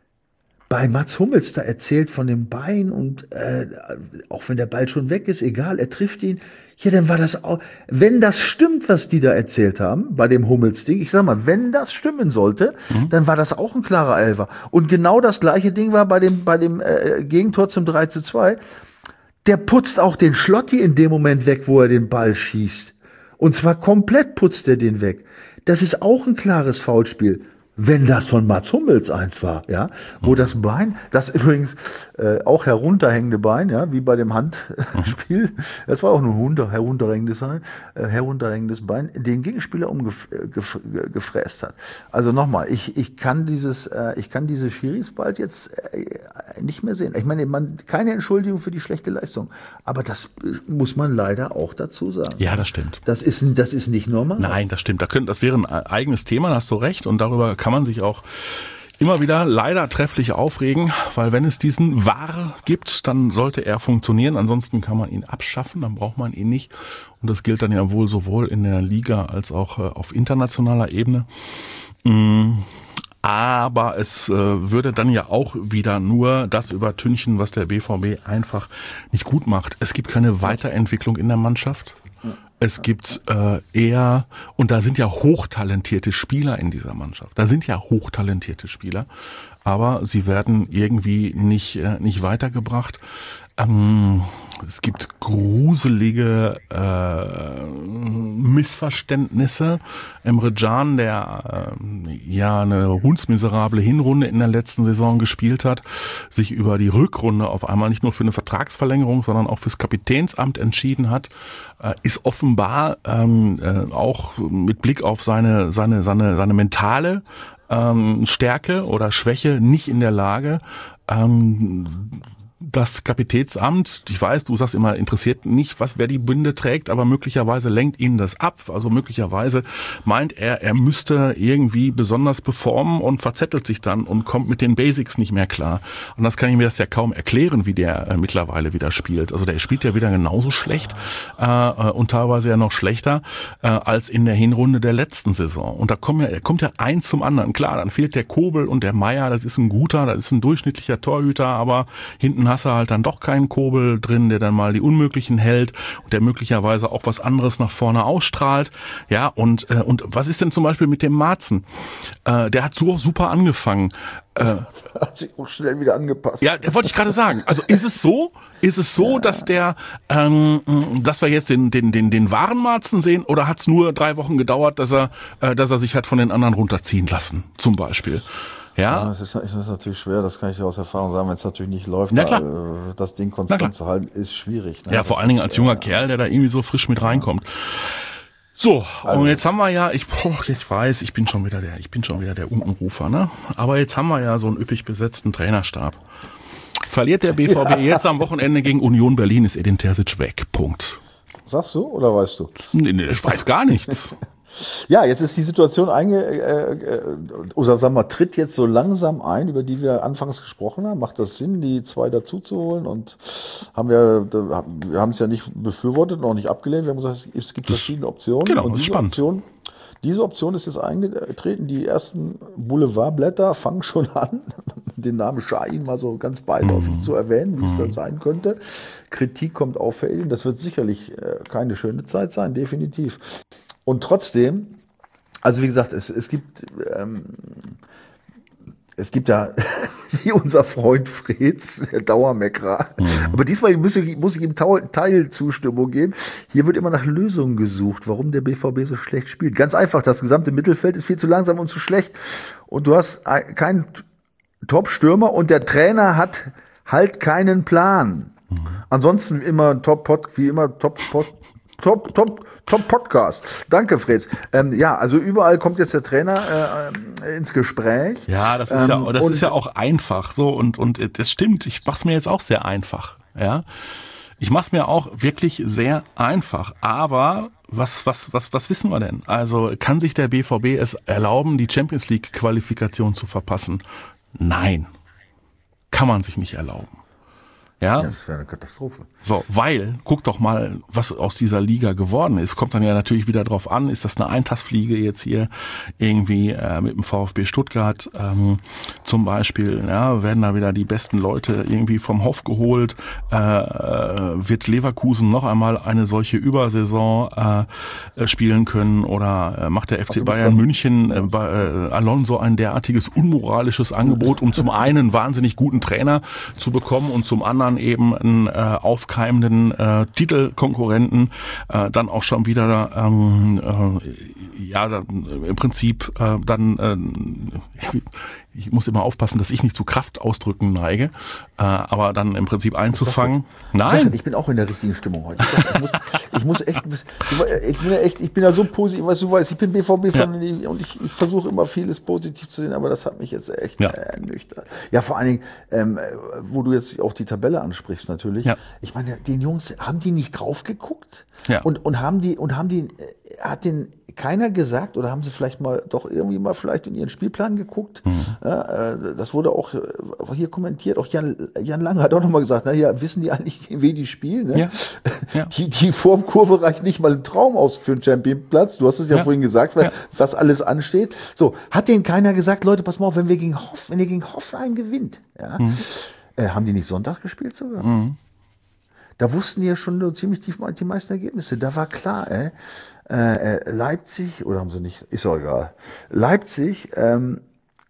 bei Mats Hummels da erzählt von dem Bein und äh, auch wenn der Ball schon weg ist, egal, er trifft ihn. Ja, dann war das auch, wenn das stimmt, was die da erzählt haben, bei dem Hummels-Ding, ich sag mal, wenn das stimmen sollte, mhm. dann war das auch ein klarer Elfer. Und genau das gleiche Ding war bei dem, bei dem äh, Gegentor zum drei zu zwei. Der putzt auch den Schlotti in dem Moment weg, wo er den Ball schießt. Und zwar komplett putzt er den weg. Das ist auch ein klares Foulspiel. Wenn das von Mats Hummels eins war, ja, wo das Bein, das übrigens äh, auch herunterhängende Bein, ja, wie bei dem Handspiel, das war auch nur ein herunterhängendes Bein, äh, herunterhängendes Bein, den Gegenspieler umgefräst hat. Also nochmal, ich ich kann dieses, äh, ich kann diese Schiris bald jetzt äh, nicht mehr sehen. Ich meine, man keine Entschuldigung für die schlechte Leistung, aber das muss man leider auch dazu sagen. Ja, das stimmt. Das ist das ist nicht normal. Nein, das stimmt. Da könnte, das wäre ein eigenes Thema, da hast du recht, und darüber kann man sich auch immer wieder leider trefflich aufregen, weil wenn es diesen V A R gibt, dann sollte er funktionieren, ansonsten kann man ihn abschaffen, dann braucht man ihn nicht, und das gilt dann ja wohl sowohl in der Liga als auch auf internationaler Ebene. Aber es äh, würde dann ja auch wieder nur das übertünchen, was der B V B einfach nicht gut macht. Es gibt keine Weiterentwicklung in der Mannschaft. Es gibt äh, eher, und da sind ja hochtalentierte Spieler in dieser Mannschaft. Da sind ja hochtalentierte Spieler, aber sie werden irgendwie nicht äh, nicht weitergebracht. Ähm, es gibt gruselige äh, Missverständnisse. Emre Can, der äh, ja eine hundsmiserable Hinrunde in der letzten Saison gespielt hat, sich über die Rückrunde auf einmal nicht nur für eine Vertragsverlängerung, sondern auch fürs Kapitänsamt entschieden hat, äh, ist offenbar ähm, äh, auch mit Blick auf seine seine seine seine mentale ähm, Stärke oder Schwäche nicht in der Lage, ähm, das Kapitänsamt, ich weiß, du sagst immer, interessiert nicht, was wer die Binde trägt, aber möglicherweise lenkt ihn das ab. Also möglicherweise meint er, er müsste irgendwie besonders performen und verzettelt sich dann und kommt mit den Basics nicht mehr klar. Und das kann ich mir das ja kaum erklären, wie der äh, mittlerweile wieder spielt. Also der spielt ja wieder genauso schlecht äh, und teilweise ja noch schlechter äh, als in der Hinrunde der letzten Saison. Und da kommt ja, kommt ja eins zum anderen. Klar, dann fehlt der Kobel und der Meier, das ist ein guter, das ist ein durchschnittlicher Torhüter, aber hinten hast du halt dann doch keinen Kobel drin, der dann mal die Unmöglichen hält und der möglicherweise auch was anderes nach vorne ausstrahlt. Ja, und äh, und was ist denn zum Beispiel mit dem Marzen? Äh, der hat so super angefangen. Äh, hat sich auch schnell wieder angepasst. Ja, das wollte ich gerade sagen. Also ist es so, ist es so, ja. dass der, ähm, dass wir jetzt den den den den wahren Marzen sehen, oder hat es nur drei Wochen gedauert, dass er, äh, dass er sich hat von den anderen runterziehen lassen, zum Beispiel? Ja, ja, es ist, es ist natürlich schwer, das kann ich dir aus Erfahrung sagen, wenn es natürlich nicht läuft, Na klar. Da, das Ding konstant zu halten, ist schwierig. Ne? Ja, das vor allen Dingen als junger äh, Kerl, der da irgendwie so frisch mit reinkommt. So, also, und jetzt haben wir ja, ich, boah, jetzt weiß, ich bin schon wieder der, ich bin schon wieder der Unkenrufer, ne? Aber jetzt haben wir ja so einen üppig besetzten Trainerstab. Verliert der B V B ja. jetzt am Wochenende gegen Union Berlin, ist Edin Terzic weg. Punkt. Sagst du oder weißt du? Nee, nee, ich weiß gar nichts. Ja, jetzt ist die Situation einge, äh, äh, oder sagen wir, tritt jetzt so langsam ein, über die wir anfangs gesprochen haben. Macht das Sinn, die zwei dazu zu holen? Und haben wir, wir haben es ja nicht befürwortet, noch nicht abgelehnt. Wir haben gesagt, es gibt verschiedene Optionen. Genau, und ist diese spannend. Option, diese Option ist jetzt eingetreten. Die ersten Boulevardblätter fangen schon an, den Namen Şahin mal so ganz beiläufig Mhm. zu erwähnen, wie es dann sein könnte. Kritik kommt auffällig. Das wird sicherlich äh, keine schöne Zeit sein, definitiv. Und trotzdem, also wie gesagt, es, es gibt ähm, es gibt da, wie unser Freund Freds, der Dauermeckerer, mhm. aber diesmal muss ich, muss ich ihm Teilzustimmung geben. Hier wird immer nach Lösungen gesucht, warum der B V B so schlecht spielt. Ganz einfach, das gesamte Mittelfeld ist viel zu langsam und zu schlecht. Und du hast keinen Top-Stürmer und der Trainer hat halt keinen Plan. Mhm. Ansonsten immer Top-Pod, wie immer Top-Pod, Top, Top, Top Podcast. Danke, Freds. Ähm, ja, also überall kommt jetzt der Trainer äh, ins Gespräch. Ja, das ist ähm, ja, das ist ja auch einfach so und und das stimmt. Ich mach's mir jetzt auch sehr einfach. Ja, ich mach's mir auch wirklich sehr einfach. Aber was was was was wissen wir denn? Also kann sich der B V B es erlauben, die Champions League Qualifikation zu verpassen? Nein, kann man sich nicht erlauben. Ja, ja, das wäre eine Katastrophe. So, weil, guck doch mal, was aus dieser Liga geworden ist. Kommt dann ja natürlich wieder drauf an, ist das eine Eintagsfliege jetzt hier irgendwie äh, mit dem VfB Stuttgart ähm, zum Beispiel, ja, werden da wieder die besten Leute irgendwie vom Hof geholt, äh, wird Leverkusen noch einmal eine solche Übersaison äh, spielen können oder äh, macht der F C Bayern München äh, bei äh, Alonso ein derartiges unmoralisches Angebot, um zum einen einen wahnsinnig guten Trainer zu bekommen und zum anderen eben einen äh, aufkeimenden äh, Titelkonkurrenten, äh, dann auch schon wieder ähm, äh, ja dann, im Prinzip äh, dann äh, ich muss immer aufpassen, dass ich nicht zu Kraftausdrücken neige, äh, aber dann im Prinzip einzufangen. Nein, Sache, ich bin auch in der richtigen Stimmung heute. Ich muss, ich muss echt, ich bin ja echt, ich bin ja so positiv, was du weißt, ich bin B V B-Fan ja. und ich, ich versuche immer vieles positiv zu sehen, aber das hat mich jetzt echt ja. äh, ernüchtert. Ja, vor allen Dingen, ähm, wo du jetzt auch die Tabelle ansprichst natürlich. Ja. Ich meine, den Jungs, haben die nicht drauf geguckt? Ja. Und, und haben die, und haben die, hat den keiner gesagt oder haben sie vielleicht mal doch irgendwie mal vielleicht in ihren Spielplan geguckt? Mhm. Ja, das wurde auch hier kommentiert. Auch Jan, Jan Lange hat auch nochmal gesagt, na ja, wissen die eigentlich, wie die spielen? Ne? Ja. Ja. Die, die Formkurve reicht nicht mal im Traum aus für einen Championplatz. Du hast es ja, ja. vorhin gesagt, ja. was alles ansteht. So, hat denen keiner gesagt, Leute, pass mal auf, wenn wir gegen Hoff, wenn ihr gegen Hoffenheim gewinnt, ja, mhm. äh, haben die nicht Sonntag gespielt sogar? Mhm. Da wussten die ja schon ziemlich tief die meisten Ergebnisse. Da war klar, ey, äh, Leipzig, oder haben sie nicht, ist auch egal. Leipzig, ähm,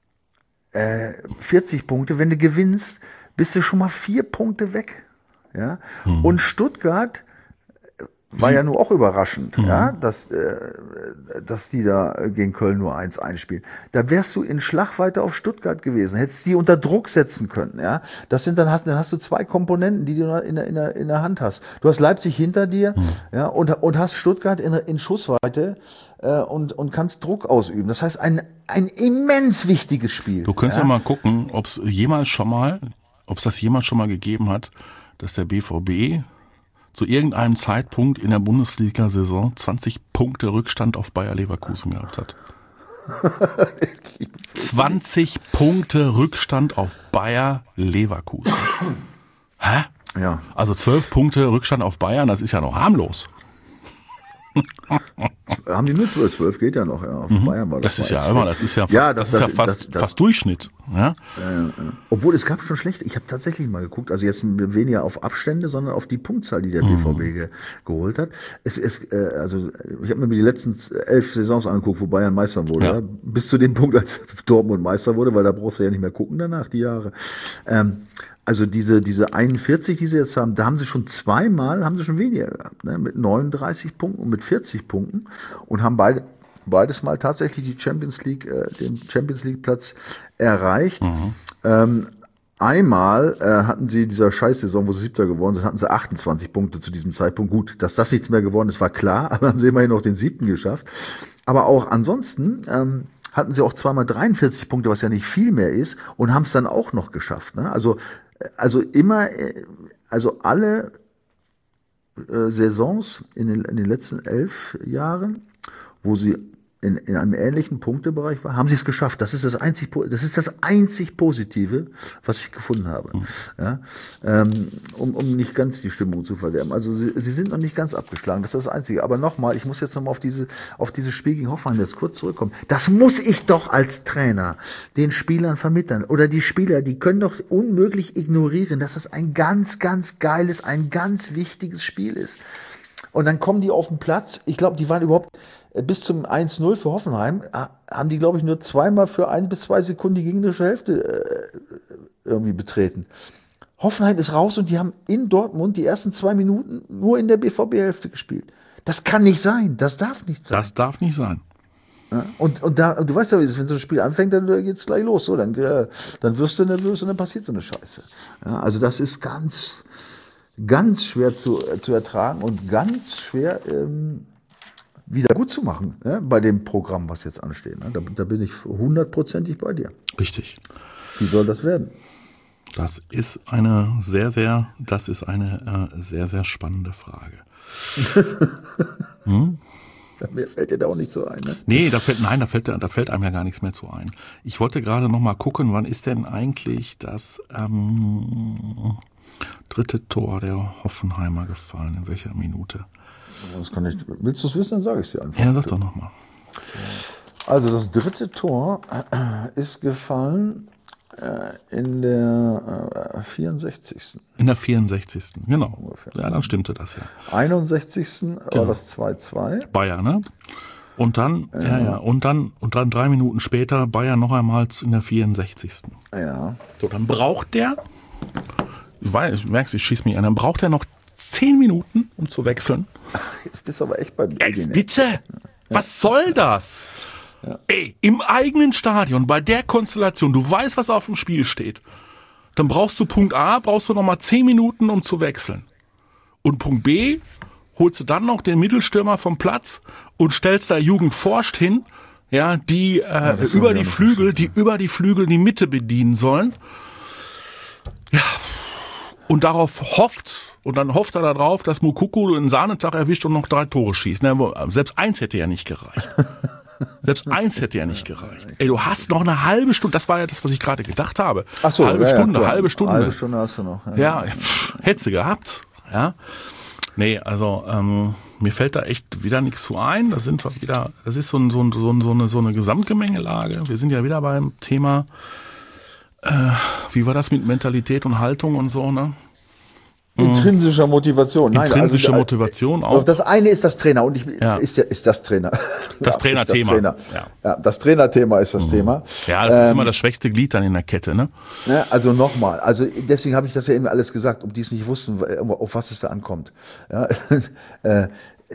äh, vierzig Punkte, wenn du gewinnst, bist du schon mal vier Punkte weg. Ja? Mhm. Und Stuttgart war Sie, ja nur auch überraschend, mhm. ja, dass, äh, dass die da gegen Köln nur eins einspielen. Da wärst du in Schlagweite auf Stuttgart gewesen, hättest die unter Druck setzen können, ja. Das sind dann hast, dann hast du zwei Komponenten, die du in der, in der, in der Hand hast. Du hast Leipzig hinter dir, mhm. ja, und, und hast Stuttgart in, in Schussweite, äh, und, und kannst Druck ausüben. Das heißt, ein, ein immens wichtiges Spiel. Du könntest ja, ja mal gucken, ob es jemals schon mal, ob es das jemals schon mal gegeben hat, dass der B V B zu irgendeinem Zeitpunkt in der Bundesliga-Saison zwanzig Punkte Rückstand auf Bayer Leverkusen gehabt hat. zwanzig Punkte Rückstand auf Bayer Leverkusen. Hä? Ja. Also zwölf Punkte Rückstand auf Bayern, das ist ja noch harmlos. Haben die nur zwölf? zwölf geht ja noch, ja. Auf mhm. Bayern war das. Das ist ja immer, das ist ja fast, ja, das, das ist das, ja fast, das, das, fast Durchschnitt. Ja? Ja, ja, ja. Obwohl es gab schon schlecht. Ich habe tatsächlich mal geguckt, also jetzt weniger auf Abstände, sondern auf die Punktzahl, die der mhm. B V B ge, geholt hat. Es ist, äh, also ich habe mir die letzten elf Saisons angeguckt, wo Bayern Meister wurde, ja. Ja? Bis zu dem Punkt, als Dortmund Meister wurde, weil da brauchst du ja nicht mehr gucken danach, die Jahre. Ähm, Also diese diese einundvierzig, die sie jetzt haben, da haben sie schon zweimal, haben sie schon weniger gehabt, ne? Mit neununddreißig Punkten und mit vierzig Punkten und haben beide beides mal tatsächlich die Champions League, äh, den Champions League Platz erreicht. Mhm. Ähm, einmal äh, hatten sie in dieser Scheißsaison, wo sie Siebter geworden sind, hatten sie achtundzwanzig Punkte zu diesem Zeitpunkt. Gut, dass das nichts mehr geworden ist, war klar, aber haben sie immerhin noch den Siebten geschafft. Aber auch ansonsten ähm, hatten sie auch zweimal dreiundvierzig Punkte, was ja nicht viel mehr ist, und haben es dann auch noch geschafft. Ne? Also Also immer, also alle äh, Saisons in den, in den letzten elf Jahren, wo sie in, in einem ähnlichen Punktebereich waren, haben sie es geschafft. Das ist das einzig, das ist das einzig Positive, was ich gefunden habe. Mhm. Ja, ähm, um, um nicht ganz die Stimmung zu verderben. Also sie, sie sind noch nicht ganz abgeschlagen. Das ist das Einzige. Aber nochmal, ich muss jetzt nochmal auf diese, auf dieses Spiel gegen Hoffenheim jetzt kurz zurückkommen. Das muss ich doch als Trainer den Spielern vermitteln. Oder die Spieler, die können doch unmöglich ignorieren, dass das ein ganz, ganz geiles, ein ganz wichtiges Spiel ist. Und dann kommen die auf den Platz. Ich glaube, die waren überhaupt bis zum eins null für Hoffenheim, haben die, glaube ich, nur zweimal für ein bis zwei Sekunden die gegnerische Hälfte äh, irgendwie betreten. Hoffenheim ist raus und die haben in Dortmund die ersten zwei Minuten nur in der B V B-Hälfte gespielt. Das kann nicht sein. Das darf nicht sein. Das darf nicht sein. Ja, und, und da, du weißt ja, wenn so ein Spiel anfängt, dann geht's gleich los. So, dann, dann wirst du nervös und dann passiert so eine Scheiße. Ja, also das ist ganz, ganz schwer zu, zu ertragen und ganz schwer ähm, wieder gut zu machen, ja, bei dem Programm, was jetzt ansteht. Ne? Da, da bin ich hundertprozentig bei dir. Richtig. Wie soll das werden? Das ist eine sehr, sehr, das ist eine äh, sehr, sehr spannende Frage. hm? Mir fällt dir da auch nicht so ein, ne? Nee, da fällt, nein, da fällt, da fällt einem ja gar nichts mehr zu ein. Ich wollte gerade noch mal gucken, wann ist denn eigentlich das ähm, dritte Tor der Hoffenheimer gefallen? In welcher Minute? Das kann ich, willst du es wissen, dann sage ich es dir einfach. Ja, sag doch noch mal. Also das dritte Tor ist gefallen äh, in der äh, vierundsechzigsten In der vierundsechzigsten Genau. Ungefähr. Ja, dann stimmte das ja. einundsechzigsten Genau. war das zwei zwei. Bayer, ne? Und dann, ja, ja, ja, und dann, und dann drei Minuten später Bayer noch einmal in der vierundsechzigsten Ja. So, dann braucht der, du weißt, merkst, ich schieß mich an, dann braucht er noch zehn Minuten, um zu wechseln. Jetzt bist du aber echt beim Ey, bitte? Ja. Was soll das? Ja. Ey, im eigenen Stadion, bei der Konstellation, du weißt, was auf dem Spiel steht. Dann brauchst du Punkt A, brauchst du noch mal zehn Minuten, um zu wechseln. Und Punkt B, holst du dann noch den Mittelstürmer vom Platz und stellst da Jugend Forscht hin, ja, die äh, ja, über die Flügel, die über die Flügel die Mitte bedienen sollen. Ja. Und darauf hofft, und dann hofft er darauf, dass Moukoko einen Sahnetag erwischt und noch drei Tore schießt. Selbst eins hätte ja nicht gereicht. Selbst eins hätte ja nicht gereicht. Ey, du hast noch eine halbe Stunde, das war ja das, was ich gerade gedacht habe. Ach so, halbe ja, Stunde, ja, halbe Stunde. Halbe Stunde hast du noch. Ja, ja pff, hättest du gehabt. Ja. Nee, also ähm, mir fällt da echt wieder nichts zu ein. Da sind wir wieder, das ist so, ein, so, ein, so, ein, so, eine, so eine Gesamtgemengelage. Wir sind ja wieder beim Thema, äh, wie war das mit Mentalität und Haltung und so, ne? Intrinsischer Motivation. Nein, Intrinsische also, Motivation auch. Das eine ist das Trainer und ich, ja. ist, der, ist das Trainer. Das ja, Trainerthema. Das, Trainer. ja. Ja, das Trainerthema ist das mhm. Thema. Ja, das ähm, ist immer das schwächste Glied dann in der Kette, ne? Ja, also nochmal, also deswegen habe ich das ja eben alles gesagt, ob die es nicht wussten, auf was es da ankommt. Ja, äh,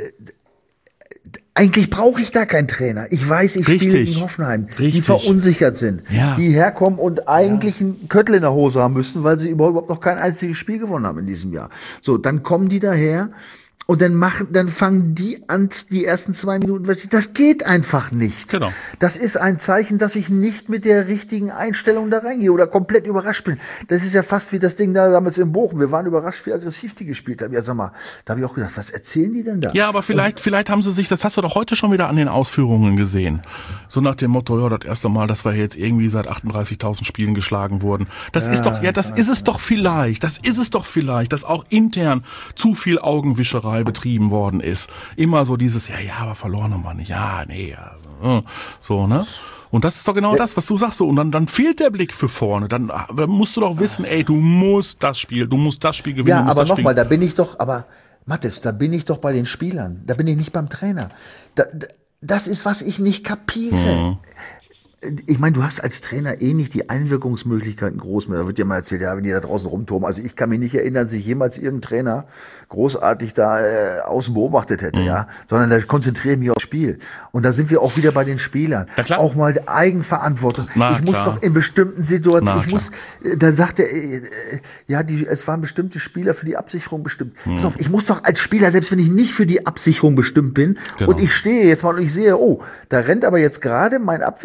Eigentlich brauche ich da keinen Trainer. Ich weiß, ich Richtig. spiele gegen Hoffenheim, Richtig. die verunsichert sind, ja. die herkommen und eigentlich ja. einen Köttel in der Hose haben müssen, weil sie überhaupt noch kein einziges Spiel gewonnen haben in diesem Jahr. So, dann kommen die daher und dann machen, dann fangen die an, die ersten zwei Minuten, das geht einfach nicht. Genau. Das ist ein Zeichen, dass ich nicht mit der richtigen Einstellung da reingehe oder komplett überrascht bin. Das ist ja fast wie das Ding da damals in Bochum. Wir waren überrascht, wie aggressiv die gespielt haben. Ja, sag mal, da habe ich auch gedacht, was erzählen die denn da? Ja, aber vielleicht, und, vielleicht haben sie sich, das hast du doch heute schon wieder an den Ausführungen gesehen. So nach dem Motto, ja, das erste Mal, dass wir jetzt irgendwie seit achtunddreißigtausend Spielen geschlagen wurden. Das ja, ist doch, ja, das ja, ist es ja. doch vielleicht. Das ist es doch vielleicht, dass auch intern zu viel Augenwischerei betrieben worden ist. Immer so dieses, ja, ja, aber verloren haben wir nicht. Ja, nee, ja, so, ne? Und das ist doch genau ja. das, was du sagst. So. Und dann, dann fehlt der Blick für vorne. Dann, dann musst du doch wissen, ey, du musst das Spiel, du musst das Spiel gewinnen. Ja, aber nochmal, da bin ich doch, aber Mathis, da bin ich doch bei den Spielern. Da bin ich nicht beim Trainer. Da, da, das ist, was ich nicht kapiere. Mhm. Ich meine, du hast als Trainer eh nicht die Einwirkungsmöglichkeiten groß mehr. Da wird dir mal erzählt, ja, wenn die da draußen rumturmen. Also ich kann mich nicht erinnern, dass ich jemals irgendeinen Trainer großartig da äh, außen beobachtet hätte, mhm. ja. Sondern da konzentriere ich mich aufs Spiel. Und da sind wir auch wieder bei den Spielern. Auch mal Eigenverantwortung. Na, ich muss klar. doch in bestimmten Situationen, Na, ich muss, äh, da sagt er, äh, äh, ja, die, es waren bestimmte Spieler für die Absicherung bestimmt. Mhm. Pass auf, ich muss doch als Spieler, selbst wenn ich nicht für die Absicherung bestimmt bin, genau. und ich stehe jetzt mal und ich sehe, oh, da rennt aber jetzt gerade mein Abwehrkumpel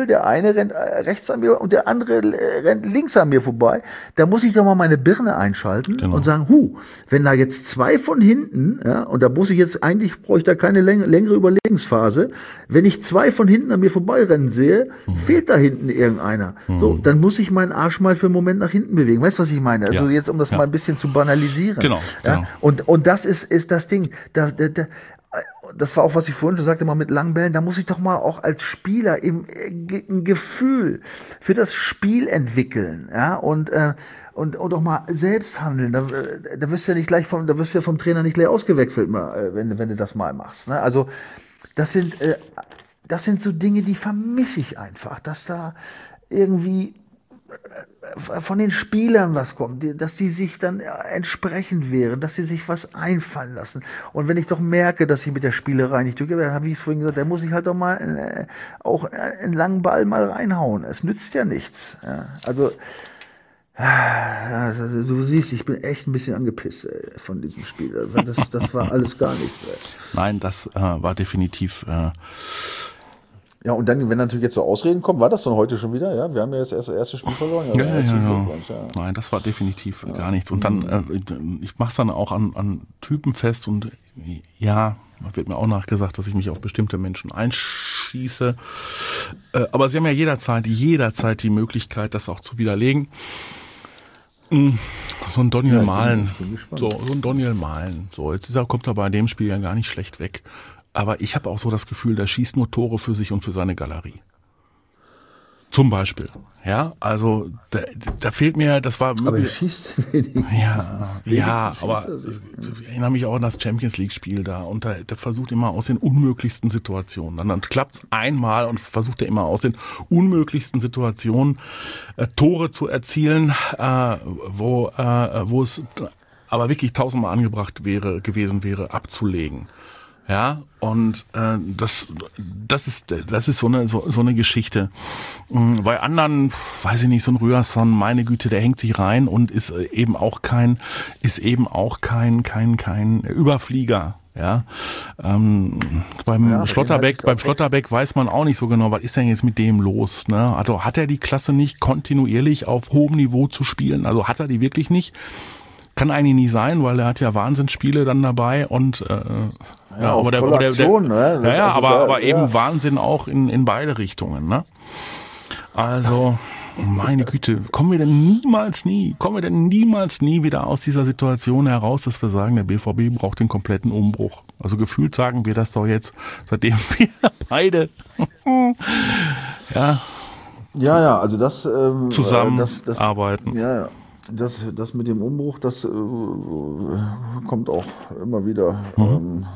Flügel, der eine rennt rechts an mir und der andere rennt links an mir vorbei. Da muss ich doch mal meine Birne einschalten genau. und sagen, hu, wenn da jetzt zwei von hinten, ja, und da muss ich jetzt, eigentlich brauche ich da keine läng- längere Überlegensphase, wenn ich zwei von hinten an mir vorbeirennen sehe, mhm. fehlt da hinten irgendeiner. Mhm. So, dann muss ich meinen Arsch mal für einen Moment nach hinten bewegen. Weißt du, was ich meine? Also ja. jetzt, um das ja. mal ein bisschen zu banalisieren. Genau. Ja? genau. Und, und das ist, ist das Ding. Da, da, da, das war auch, was ich vorhin schon sagte, mal mit langen Bällen, da muss ich doch mal auch als Spieler im, ein Gefühl für das Spiel entwickeln, ja, und, äh, und, und auch mal selbst handeln. Da, da wirst du ja nicht gleich vom, da wirst du ja vom Trainer nicht gleich ausgewechselt, wenn, wenn du das mal machst, ne? Also, das sind, äh, das sind so Dinge, die vermisse ich einfach, dass da irgendwie von den Spielern was kommt, dass die sich dann entsprechend wehren, dass sie sich was einfallen lassen. Und wenn ich doch merke, dass ich mit der Spielerei nicht durchgehe, habe ich es vorhin gesagt, dann muss ich halt doch mal äh, auch einen langen Ball mal reinhauen. Es nützt ja nichts. Ja, also, also, du siehst, ich bin echt ein bisschen angepisst ey, von diesem Spiel. Das, das war alles gar nichts. Ey. Nein, das äh, war definitiv... Äh Ja, und dann, wenn natürlich jetzt so Ausreden kommen, war das dann heute schon wieder? Ja, wir haben ja jetzt erst das erste Spiel verloren. Ja, ja, ja, ja. ja. Nein, das war definitiv ja. gar nichts. Und dann, äh, ich mach's dann auch an, an Typen fest und ja, wird mir auch nachgesagt, dass ich mich auf bestimmte Menschen einschieße. Äh, aber sie haben ja jederzeit, jederzeit die Möglichkeit, das auch zu widerlegen. So ein Daniel ja, Mahlen, so, so ein Daniel Mahlen. So, jetzt ist er, kommt er bei dem Spiel ja gar nicht schlecht weg. Aber ich habe auch so das Gefühl, der schießt nur Tore für sich und für seine Galerie. Zum Beispiel. Ja, also da, da fehlt mir, das war möglich. Aber er schießt wenigstens. Ja, ja, aber ich erinnere mich auch an das Champions League Spiel da und da, der versucht immer aus den unmöglichsten Situationen. Dann, dann klappt es einmal und versucht er immer aus den unmöglichsten Situationen äh, Tore zu erzielen, äh, wo äh, wo es aber wirklich tausendmal angebracht wäre gewesen wäre, abzulegen. Ja, und äh, das das ist das ist so eine so, so eine Geschichte. Bei anderen, weiß ich nicht, so ein Rührson, meine Güte, der hängt sich rein und ist eben auch kein ist eben auch kein kein kein Überflieger. Ja, ähm, beim ja, Schlotterbeck, beim Schlotterbeck weiß man auch nicht so genau, was ist denn jetzt mit dem los, ne? Also hat er die Klasse nicht, kontinuierlich auf hohem Niveau zu spielen? Also hat er die wirklich nicht? Kann eigentlich nicht sein, weil er hat ja Wahnsinnsspiele dann dabei und äh, ja, ja aber der, aber der, der ne? ja, ja, also aber der, aber eben ja. Wahnsinn auch in in beide Richtungen, ne? Also meine Güte, kommen wir denn niemals nie, kommen wir denn niemals nie wieder aus dieser Situation heraus, dass wir sagen, der B V B braucht den kompletten Umbruch. Also gefühlt sagen wir das doch jetzt, seitdem wir beide ja ja ja, also das ähm, zusammenarbeiten. Das, ja ja. Das, das mit dem Umbruch, das äh, kommt auch immer wieder. Mhm. Ähm,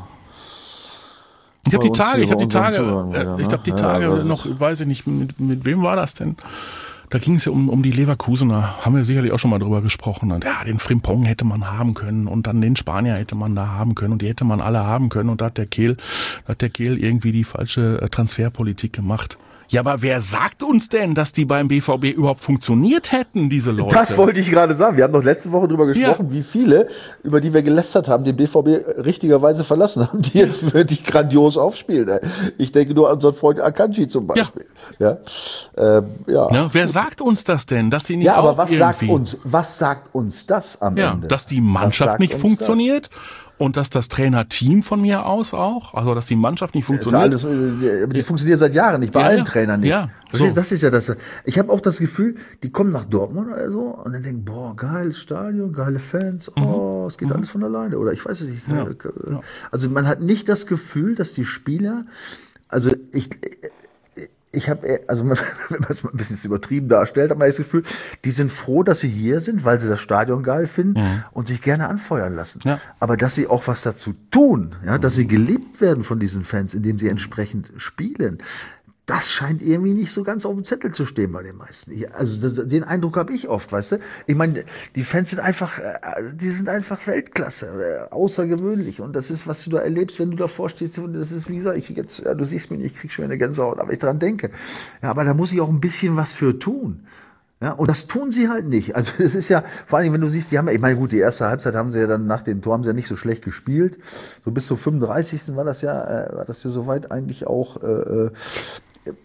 ich habe die Tage, ich habe die Tage, äh, ich habe die Tage ja, noch, weiß ich nicht, mit, mit wem war das denn? Da ging es ja um, um die Leverkusener, haben wir sicherlich auch schon mal drüber gesprochen. Und ja, den Frimpong hätte man haben können und dann den Spanier hätte man da haben können und die hätte man alle haben können und da hat der Kehl, da hat der Kehl irgendwie die falsche Transferpolitik gemacht. Ja, aber wer sagt uns denn, dass die beim B V B überhaupt funktioniert hätten, diese Leute? Das wollte ich gerade sagen. Wir haben doch letzte Woche drüber gesprochen, ja. wie viele, über die wir gelästert haben, den B V B richtigerweise verlassen haben, die jetzt wirklich grandios aufspielen. Ich denke nur an unseren Freund Akanji zum Beispiel. Ja. Ja. Ähm, ja. ja. Wer sagt uns das denn, dass sie nicht Ja, aber auch was irgendwie... sagt uns, was sagt uns das am ja, Ende? Dass die Mannschaft nicht funktioniert? Das? Und dass das Trainerteam von mir aus auch, also dass die Mannschaft nicht funktioniert. Ist alles, äh, aber die funktioniert seit Jahren nicht, bei ja, allen ja. Trainern nicht. Ja, so. Das ist ja das. Ich habe auch das Gefühl, die kommen nach Dortmund oder so und dann denken, boah, geiles Stadion, geile Fans, oh, mhm. es geht mhm. alles von alleine. Oder ich weiß es nicht. Ja. Also man hat nicht das Gefühl, dass die Spieler, also ich... Ich habe, also wenn man es mal ein bisschen übertrieben darstellt, hat man das Gefühl, die sind froh, dass sie hier sind, weil sie das Stadion geil finden mhm. und sich gerne anfeuern lassen. Ja. Aber dass sie auch was dazu tun, ja, dass sie geliebt werden von diesen Fans, indem sie entsprechend spielen, das scheint irgendwie nicht so ganz auf dem Zettel zu stehen bei den meisten. Also das, den Eindruck habe ich oft, weißt du? Ich meine, die Fans sind einfach, die sind einfach Weltklasse, außergewöhnlich. Und das ist, was du da erlebst, wenn du davor stehst. Das ist, wie gesagt, ich jetzt, ja, du siehst mich nicht, ich krieg schon eine Gänsehaut, aber ich dran denke. Ja, aber da muss ich auch ein bisschen was für tun. Ja, und das tun sie halt nicht. Also es ist ja, vor allem, wenn du siehst, die haben ja, ich meine, gut, die erste Halbzeit haben sie ja dann nach dem Tor haben sie ja nicht so schlecht gespielt. So bis zum fünfunddreißigsten war das ja, äh, war das ja soweit eigentlich auch, äh,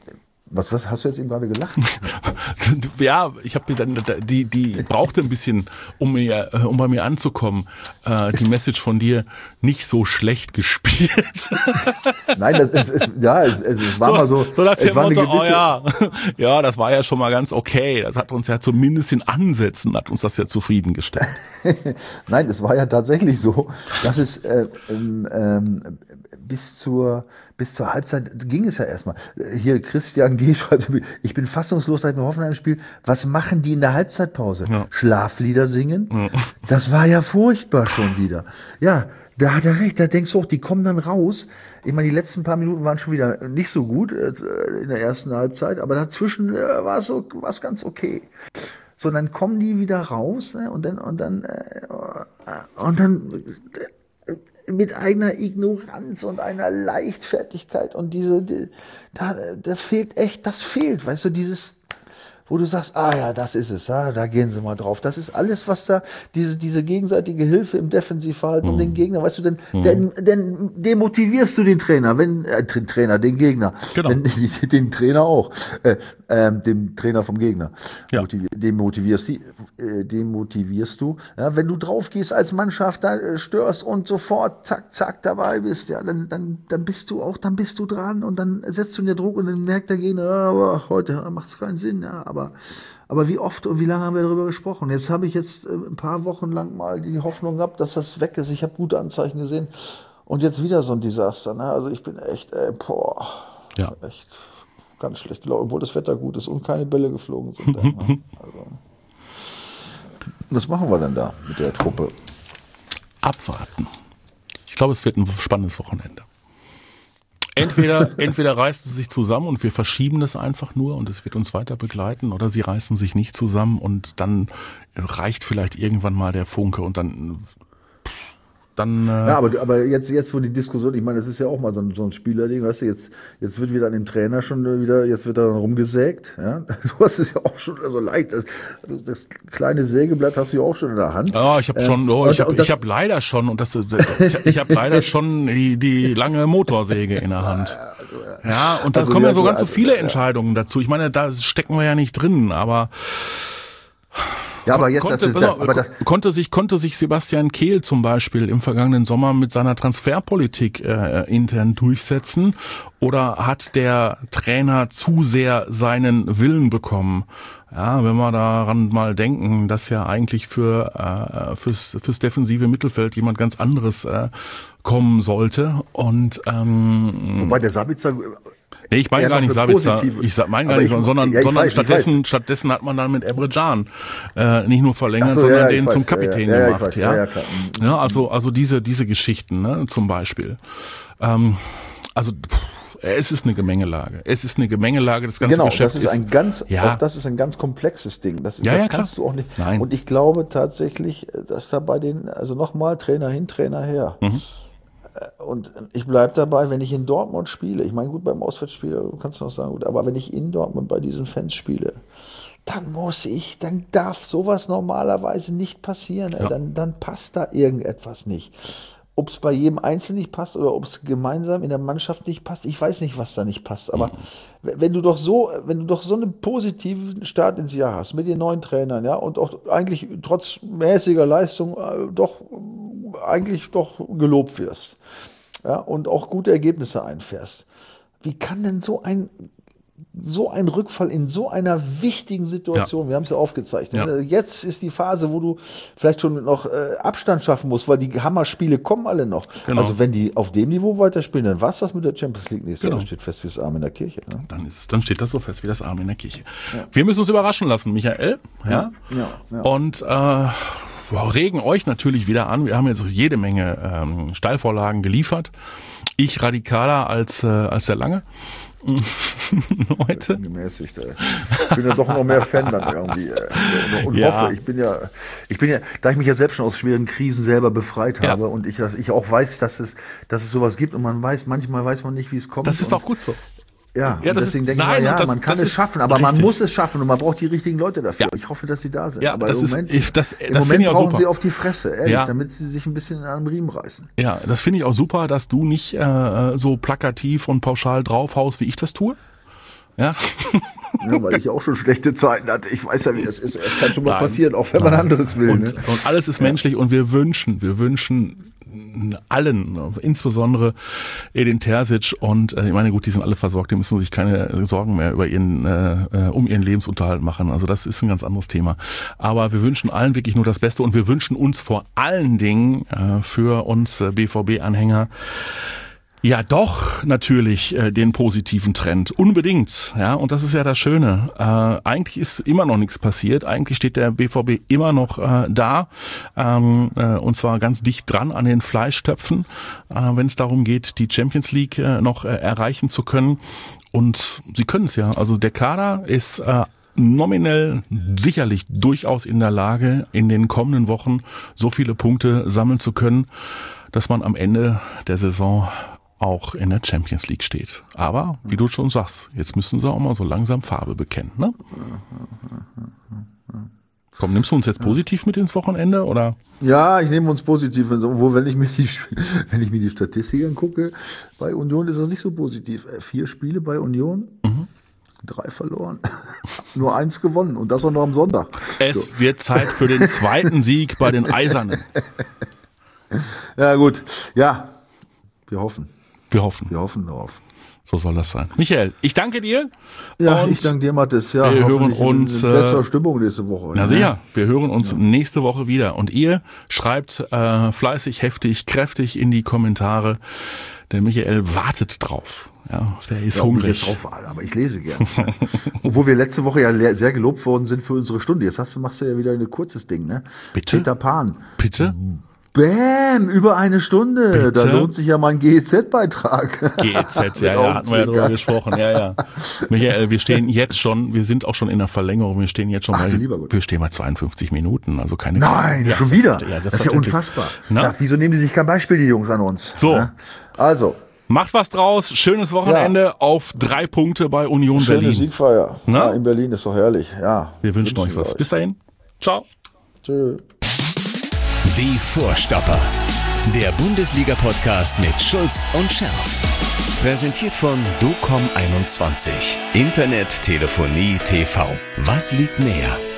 Was, was hast du jetzt eben gerade gelacht? Ja, ich habe mir dann die die brauchte ein bisschen, um mir um bei mir anzukommen. Äh, die Message von dir nicht so schlecht gespielt. Nein, das ist, ist ja, es, es war so, mal so. So nach dem es war eine Motto, gewisse, oh ja, ja, das war ja schon mal ganz okay. Das hat uns ja zumindest in Ansätzen hat uns das ja zufriedengestellt. Nein, es war ja tatsächlich so, dass es äh, ähm, bis zur bis zur Halbzeit ging es ja erstmal. Hier Christian G. schreibt, ich bin fassungslos seit dem Hoffenheim-Spiel. Was machen die in der Halbzeitpause? Ja. Schlaflieder singen? Ja. Das war ja furchtbar schon wieder. Ja, da hat er recht. Da denkst du auch, die kommen dann raus. Ich meine, die letzten paar Minuten waren schon wieder nicht so gut in der ersten Halbzeit, aber dazwischen war es so, war's ganz okay. So, dann kommen die wieder raus, ne, und dann und dann äh, und dann äh, mit einer Ignoranz und einer Leichtfertigkeit und diese, die, da, da fehlt echt, das fehlt, weißt du, dieses, wo du sagst, ah ja, das ist es, ah, da gehen sie mal drauf. Das ist alles, was da, diese, diese gegenseitige Hilfe im Defensivverhalten mhm. um den Gegner, weißt du, denn, mhm. denn, denn demotivierst du den Trainer, wenn, äh, den Trainer, den Gegner, genau. wenn, den Trainer auch, äh, ähm, dem Trainer vom Gegner, ja. Motivier, demotivierst, die, äh, demotivierst du, ja, wenn du drauf gehst als Mannschaft, da äh, störst und sofort, zack, zack, dabei bist, ja, dann, dann, dann bist du auch, dann bist du dran und dann setzt du dir Druck und dann merkt der Gegner, ja, heute macht es keinen Sinn, ja, aber, aber wie oft und wie lange haben wir darüber gesprochen? Jetzt habe ich jetzt ein paar Wochen lang mal die Hoffnung gehabt, dass das weg ist. Ich habe gute Anzeichen gesehen und jetzt wieder so ein Desaster. Ne? Also ich bin echt, ey, boah, ja. echt ganz schlecht gelaufen, obwohl das Wetter gut ist und keine Bälle geflogen sind. Ne? Also, was machen wir denn da mit der Truppe? Abwarten. Ich glaube, es wird ein spannendes Wochenende. Entweder, entweder reißen sie sich zusammen und wir verschieben das einfach nur und es wird uns weiter begleiten, oder sie reißen sich nicht zusammen und dann reicht vielleicht irgendwann mal der Funke und dann, dann. Äh ja, aber, aber jetzt, jetzt wo die Diskussion, ich meine, das ist ja auch mal so ein, so ein Spielerding, weißt du, jetzt, jetzt wird wieder an dem Trainer schon wieder, jetzt wird er dann rumgesägt, ja. Du hast es ja auch schon so leicht, das, das kleine Sägeblatt hast du ja auch schon in der Hand. Ja, ich habe schon, oh, ich habe hab leider schon, und das, ich, ich habe leider schon die, die lange Motorsäge in der Hand. Ja, und da also, kommen ja so ganz so viele Entscheidungen dazu. Ich meine, da stecken wir ja nicht drin, aber ja, aber jetzt konnte, das ist, das, aber das konnte sich konnte sich Sebastian Kehl zum Beispiel im vergangenen Sommer mit seiner Transferpolitik äh, intern durchsetzen, oder hat der Trainer zu sehr seinen Willen bekommen? Ja, wenn wir daran mal denken, dass ja eigentlich für äh, fürs fürs defensive Mittelfeld jemand ganz anderes äh, kommen sollte, und ähm, wobei der Sabitzer Nee, ich meine gar nicht Sabitzer, ich meine gar nicht, ich, sondern, ja, sondern weiß, stattdessen, stattdessen hat man dann mit Emre Can äh, nicht nur verlängert, so, sondern ja, den weiß, zum Kapitän ja, ja, gemacht. Weiß, ja, ja, ja, klar. Ja, also, also diese, diese Geschichten, ne, zum Beispiel. Ähm, also, pff, es ist eine Gemengelage. Es ist eine Gemengelage, das ganze genau, Geschäft das ist ein ganz, ja. auch das ist ein ganz komplexes Ding. Das, ja, das ja, kannst du auch nicht. Nein. Und ich glaube tatsächlich, dass da bei den, also nochmal, Trainer hin, Trainer her. Mhm. Und ich bleibe dabei, wenn ich in Dortmund spiele, ich meine, gut, beim Auswärtsspiel kannst du noch sagen, gut, aber wenn ich in Dortmund bei diesen Fans spiele, dann muss ich, dann darf sowas normalerweise nicht passieren. Ja. Dann, dann passt da irgendetwas nicht. Ob es bei jedem Einzelnen nicht passt oder ob es gemeinsam in der Mannschaft nicht passt, ich weiß nicht, was da nicht passt. Aber mhm. wenn du doch so, wenn du doch so einen positiven Start ins Jahr hast mit den neuen Trainern, ja, und auch eigentlich trotz mäßiger Leistung äh, doch eigentlich doch gelobt wirst, ja, und auch gute Ergebnisse einfährst. Wie kann denn so ein so ein Rückfall in so einer wichtigen Situation, ja. wir haben es ja aufgezeichnet, ja. jetzt ist die Phase, wo du vielleicht schon noch äh, Abstand schaffen musst, weil die Hammerspiele kommen alle noch. Genau. Also wenn die auf dem Niveau weiterspielen, dann war's das mit der Champions League nächstes Jahr. Genau. Das steht fest wie das Arm in der Kirche. Ne? Dann, ist es, dann steht das so fest wie das Arm in der Kirche. Ja. Wir müssen uns überraschen lassen, Michael. Ja. Ja. Ja. Ja. Und äh, wir regen euch natürlich wieder an. Wir haben jetzt jede Menge ähm, Steilvorlagen geliefert. Ich radikaler als, äh, als der Lange. Heute. Gemäßigt, ey. Ich bin ja doch noch mehr Fan dann irgendwie. Ey. Und ja. hoffe, ich bin ja, ich bin ja, da ich mich ja selbst schon aus schweren Krisen selber befreit ja. habe und ich, dass ich auch weiß, dass es, dass es sowas gibt und man weiß, manchmal weiß man nicht, wie es kommt. Das ist auch gut so. Ja, ja, und deswegen ist, denke nein, ich mal, ja, das, man kann es schaffen, aber richtig. Man muss es schaffen und man braucht die richtigen Leute dafür. Ja. Ich hoffe, dass sie da sind. Ja, aber das im Moment, ist, ich, das, im das Moment ich brauchen super. sie auf die Fresse, ehrlich, ja. damit sie sich ein bisschen an den Riemen reißen. Ja, das finde ich auch super, dass du nicht äh, so plakativ und pauschal draufhaust, wie ich das tue. Ja. Ja, weil ich auch schon schlechte Zeiten hatte. Ich weiß ja, wie es ist. Es kann schon mal Nein. passieren, auch wenn man anderes will. Und, Ne? und alles ist menschlich und wir wünschen, wir wünschen allen, insbesondere Edin Terzic und äh, ich meine, gut, die sind alle versorgt, die müssen sich keine Sorgen mehr über ihren, äh, um ihren Lebensunterhalt machen. Also das ist ein ganz anderes Thema. Aber wir wünschen allen wirklich nur das Beste und wir wünschen uns vor allen Dingen äh, für uns äh, B V B-Anhänger ja, doch natürlich äh, den positiven Trend. Unbedingt. Ja, und das ist ja das Schöne. Äh, eigentlich ist immer noch nichts passiert. Eigentlich steht der B V B immer noch äh, da. Ähm, äh, und zwar ganz dicht dran an den Fleischtöpfen, äh, wenn es darum geht, die Champions League äh, noch äh, erreichen zu können. Und sie können es ja. Also der Kader ist äh, nominell sicherlich durchaus in der Lage, in den kommenden Wochen so viele Punkte sammeln zu können, dass man am Ende der Saison auch in der Champions League steht. Aber, wie du schon sagst, jetzt müssen sie auch mal so langsam Farbe bekennen, ne? Komm, nimmst du uns jetzt positiv mit ins Wochenende, oder? Ja, ich nehme uns positiv. Obwohl, wenn ich mir die, wenn ich mir die Statistik angucke, bei Union ist das nicht so positiv. Vier Spiele bei Union, mhm. drei verloren, nur eins gewonnen und das auch noch am Sonntag. Es so. wird Zeit für den zweiten Sieg bei den Eisernen. Ja, gut. Ja, wir hoffen. Wir hoffen. Wir hoffen darauf. So soll das sein. Michael, ich danke dir. Ja, und ich danke dir, Mathis. Ja, wir hören uns in besserer Stimmung nächste Woche. Na ne? sicher, wir hören uns ja. nächste Woche wieder. Und ihr schreibt äh, fleißig, heftig, kräftig in die Kommentare. Der Michael wartet drauf. Ja, der ist ja, hungrig. Ich jetzt drauf, aber ich lese gerne. Obwohl wir letzte Woche ja sehr gelobt worden sind für unsere Stunde. Jetzt hast du, machst du ja wieder ein kurzes Ding, ne? Bitte? Peter Pan. Bitte? Bäm, über eine Stunde. Bitte? Da lohnt sich ja mal ein G E Z-Beitrag. G E Z, ja, ja, hatten wir ja drüber gesprochen. Ja, ja. Michael, wir stehen jetzt schon, wir sind auch schon in der Verlängerung, wir stehen jetzt schon Ach, bei, lieber Gott. wir stehen bei zweiundfünfzig Minuten, also keine Nein, ja, schon wieder. Ja, das ist ja unfassbar. Ja, wieso nehmen die sich kein Beispiel, die Jungs, an uns? So. Ja? Also. Macht was draus, schönes Wochenende ja. auf drei Punkte bei Union Schöne Berlin. Schöne Siegfeier. Ja, in Berlin ist doch herrlich. Ja. Wir wünschen euch was. Euch. Bis dahin. Ciao. Tschö. Die Vorstopper. Der Bundesliga-Podcast mit Schulz und Scherf. Präsentiert von docom einundzwanzig. Internet, Telefonie, T V. Was liegt näher?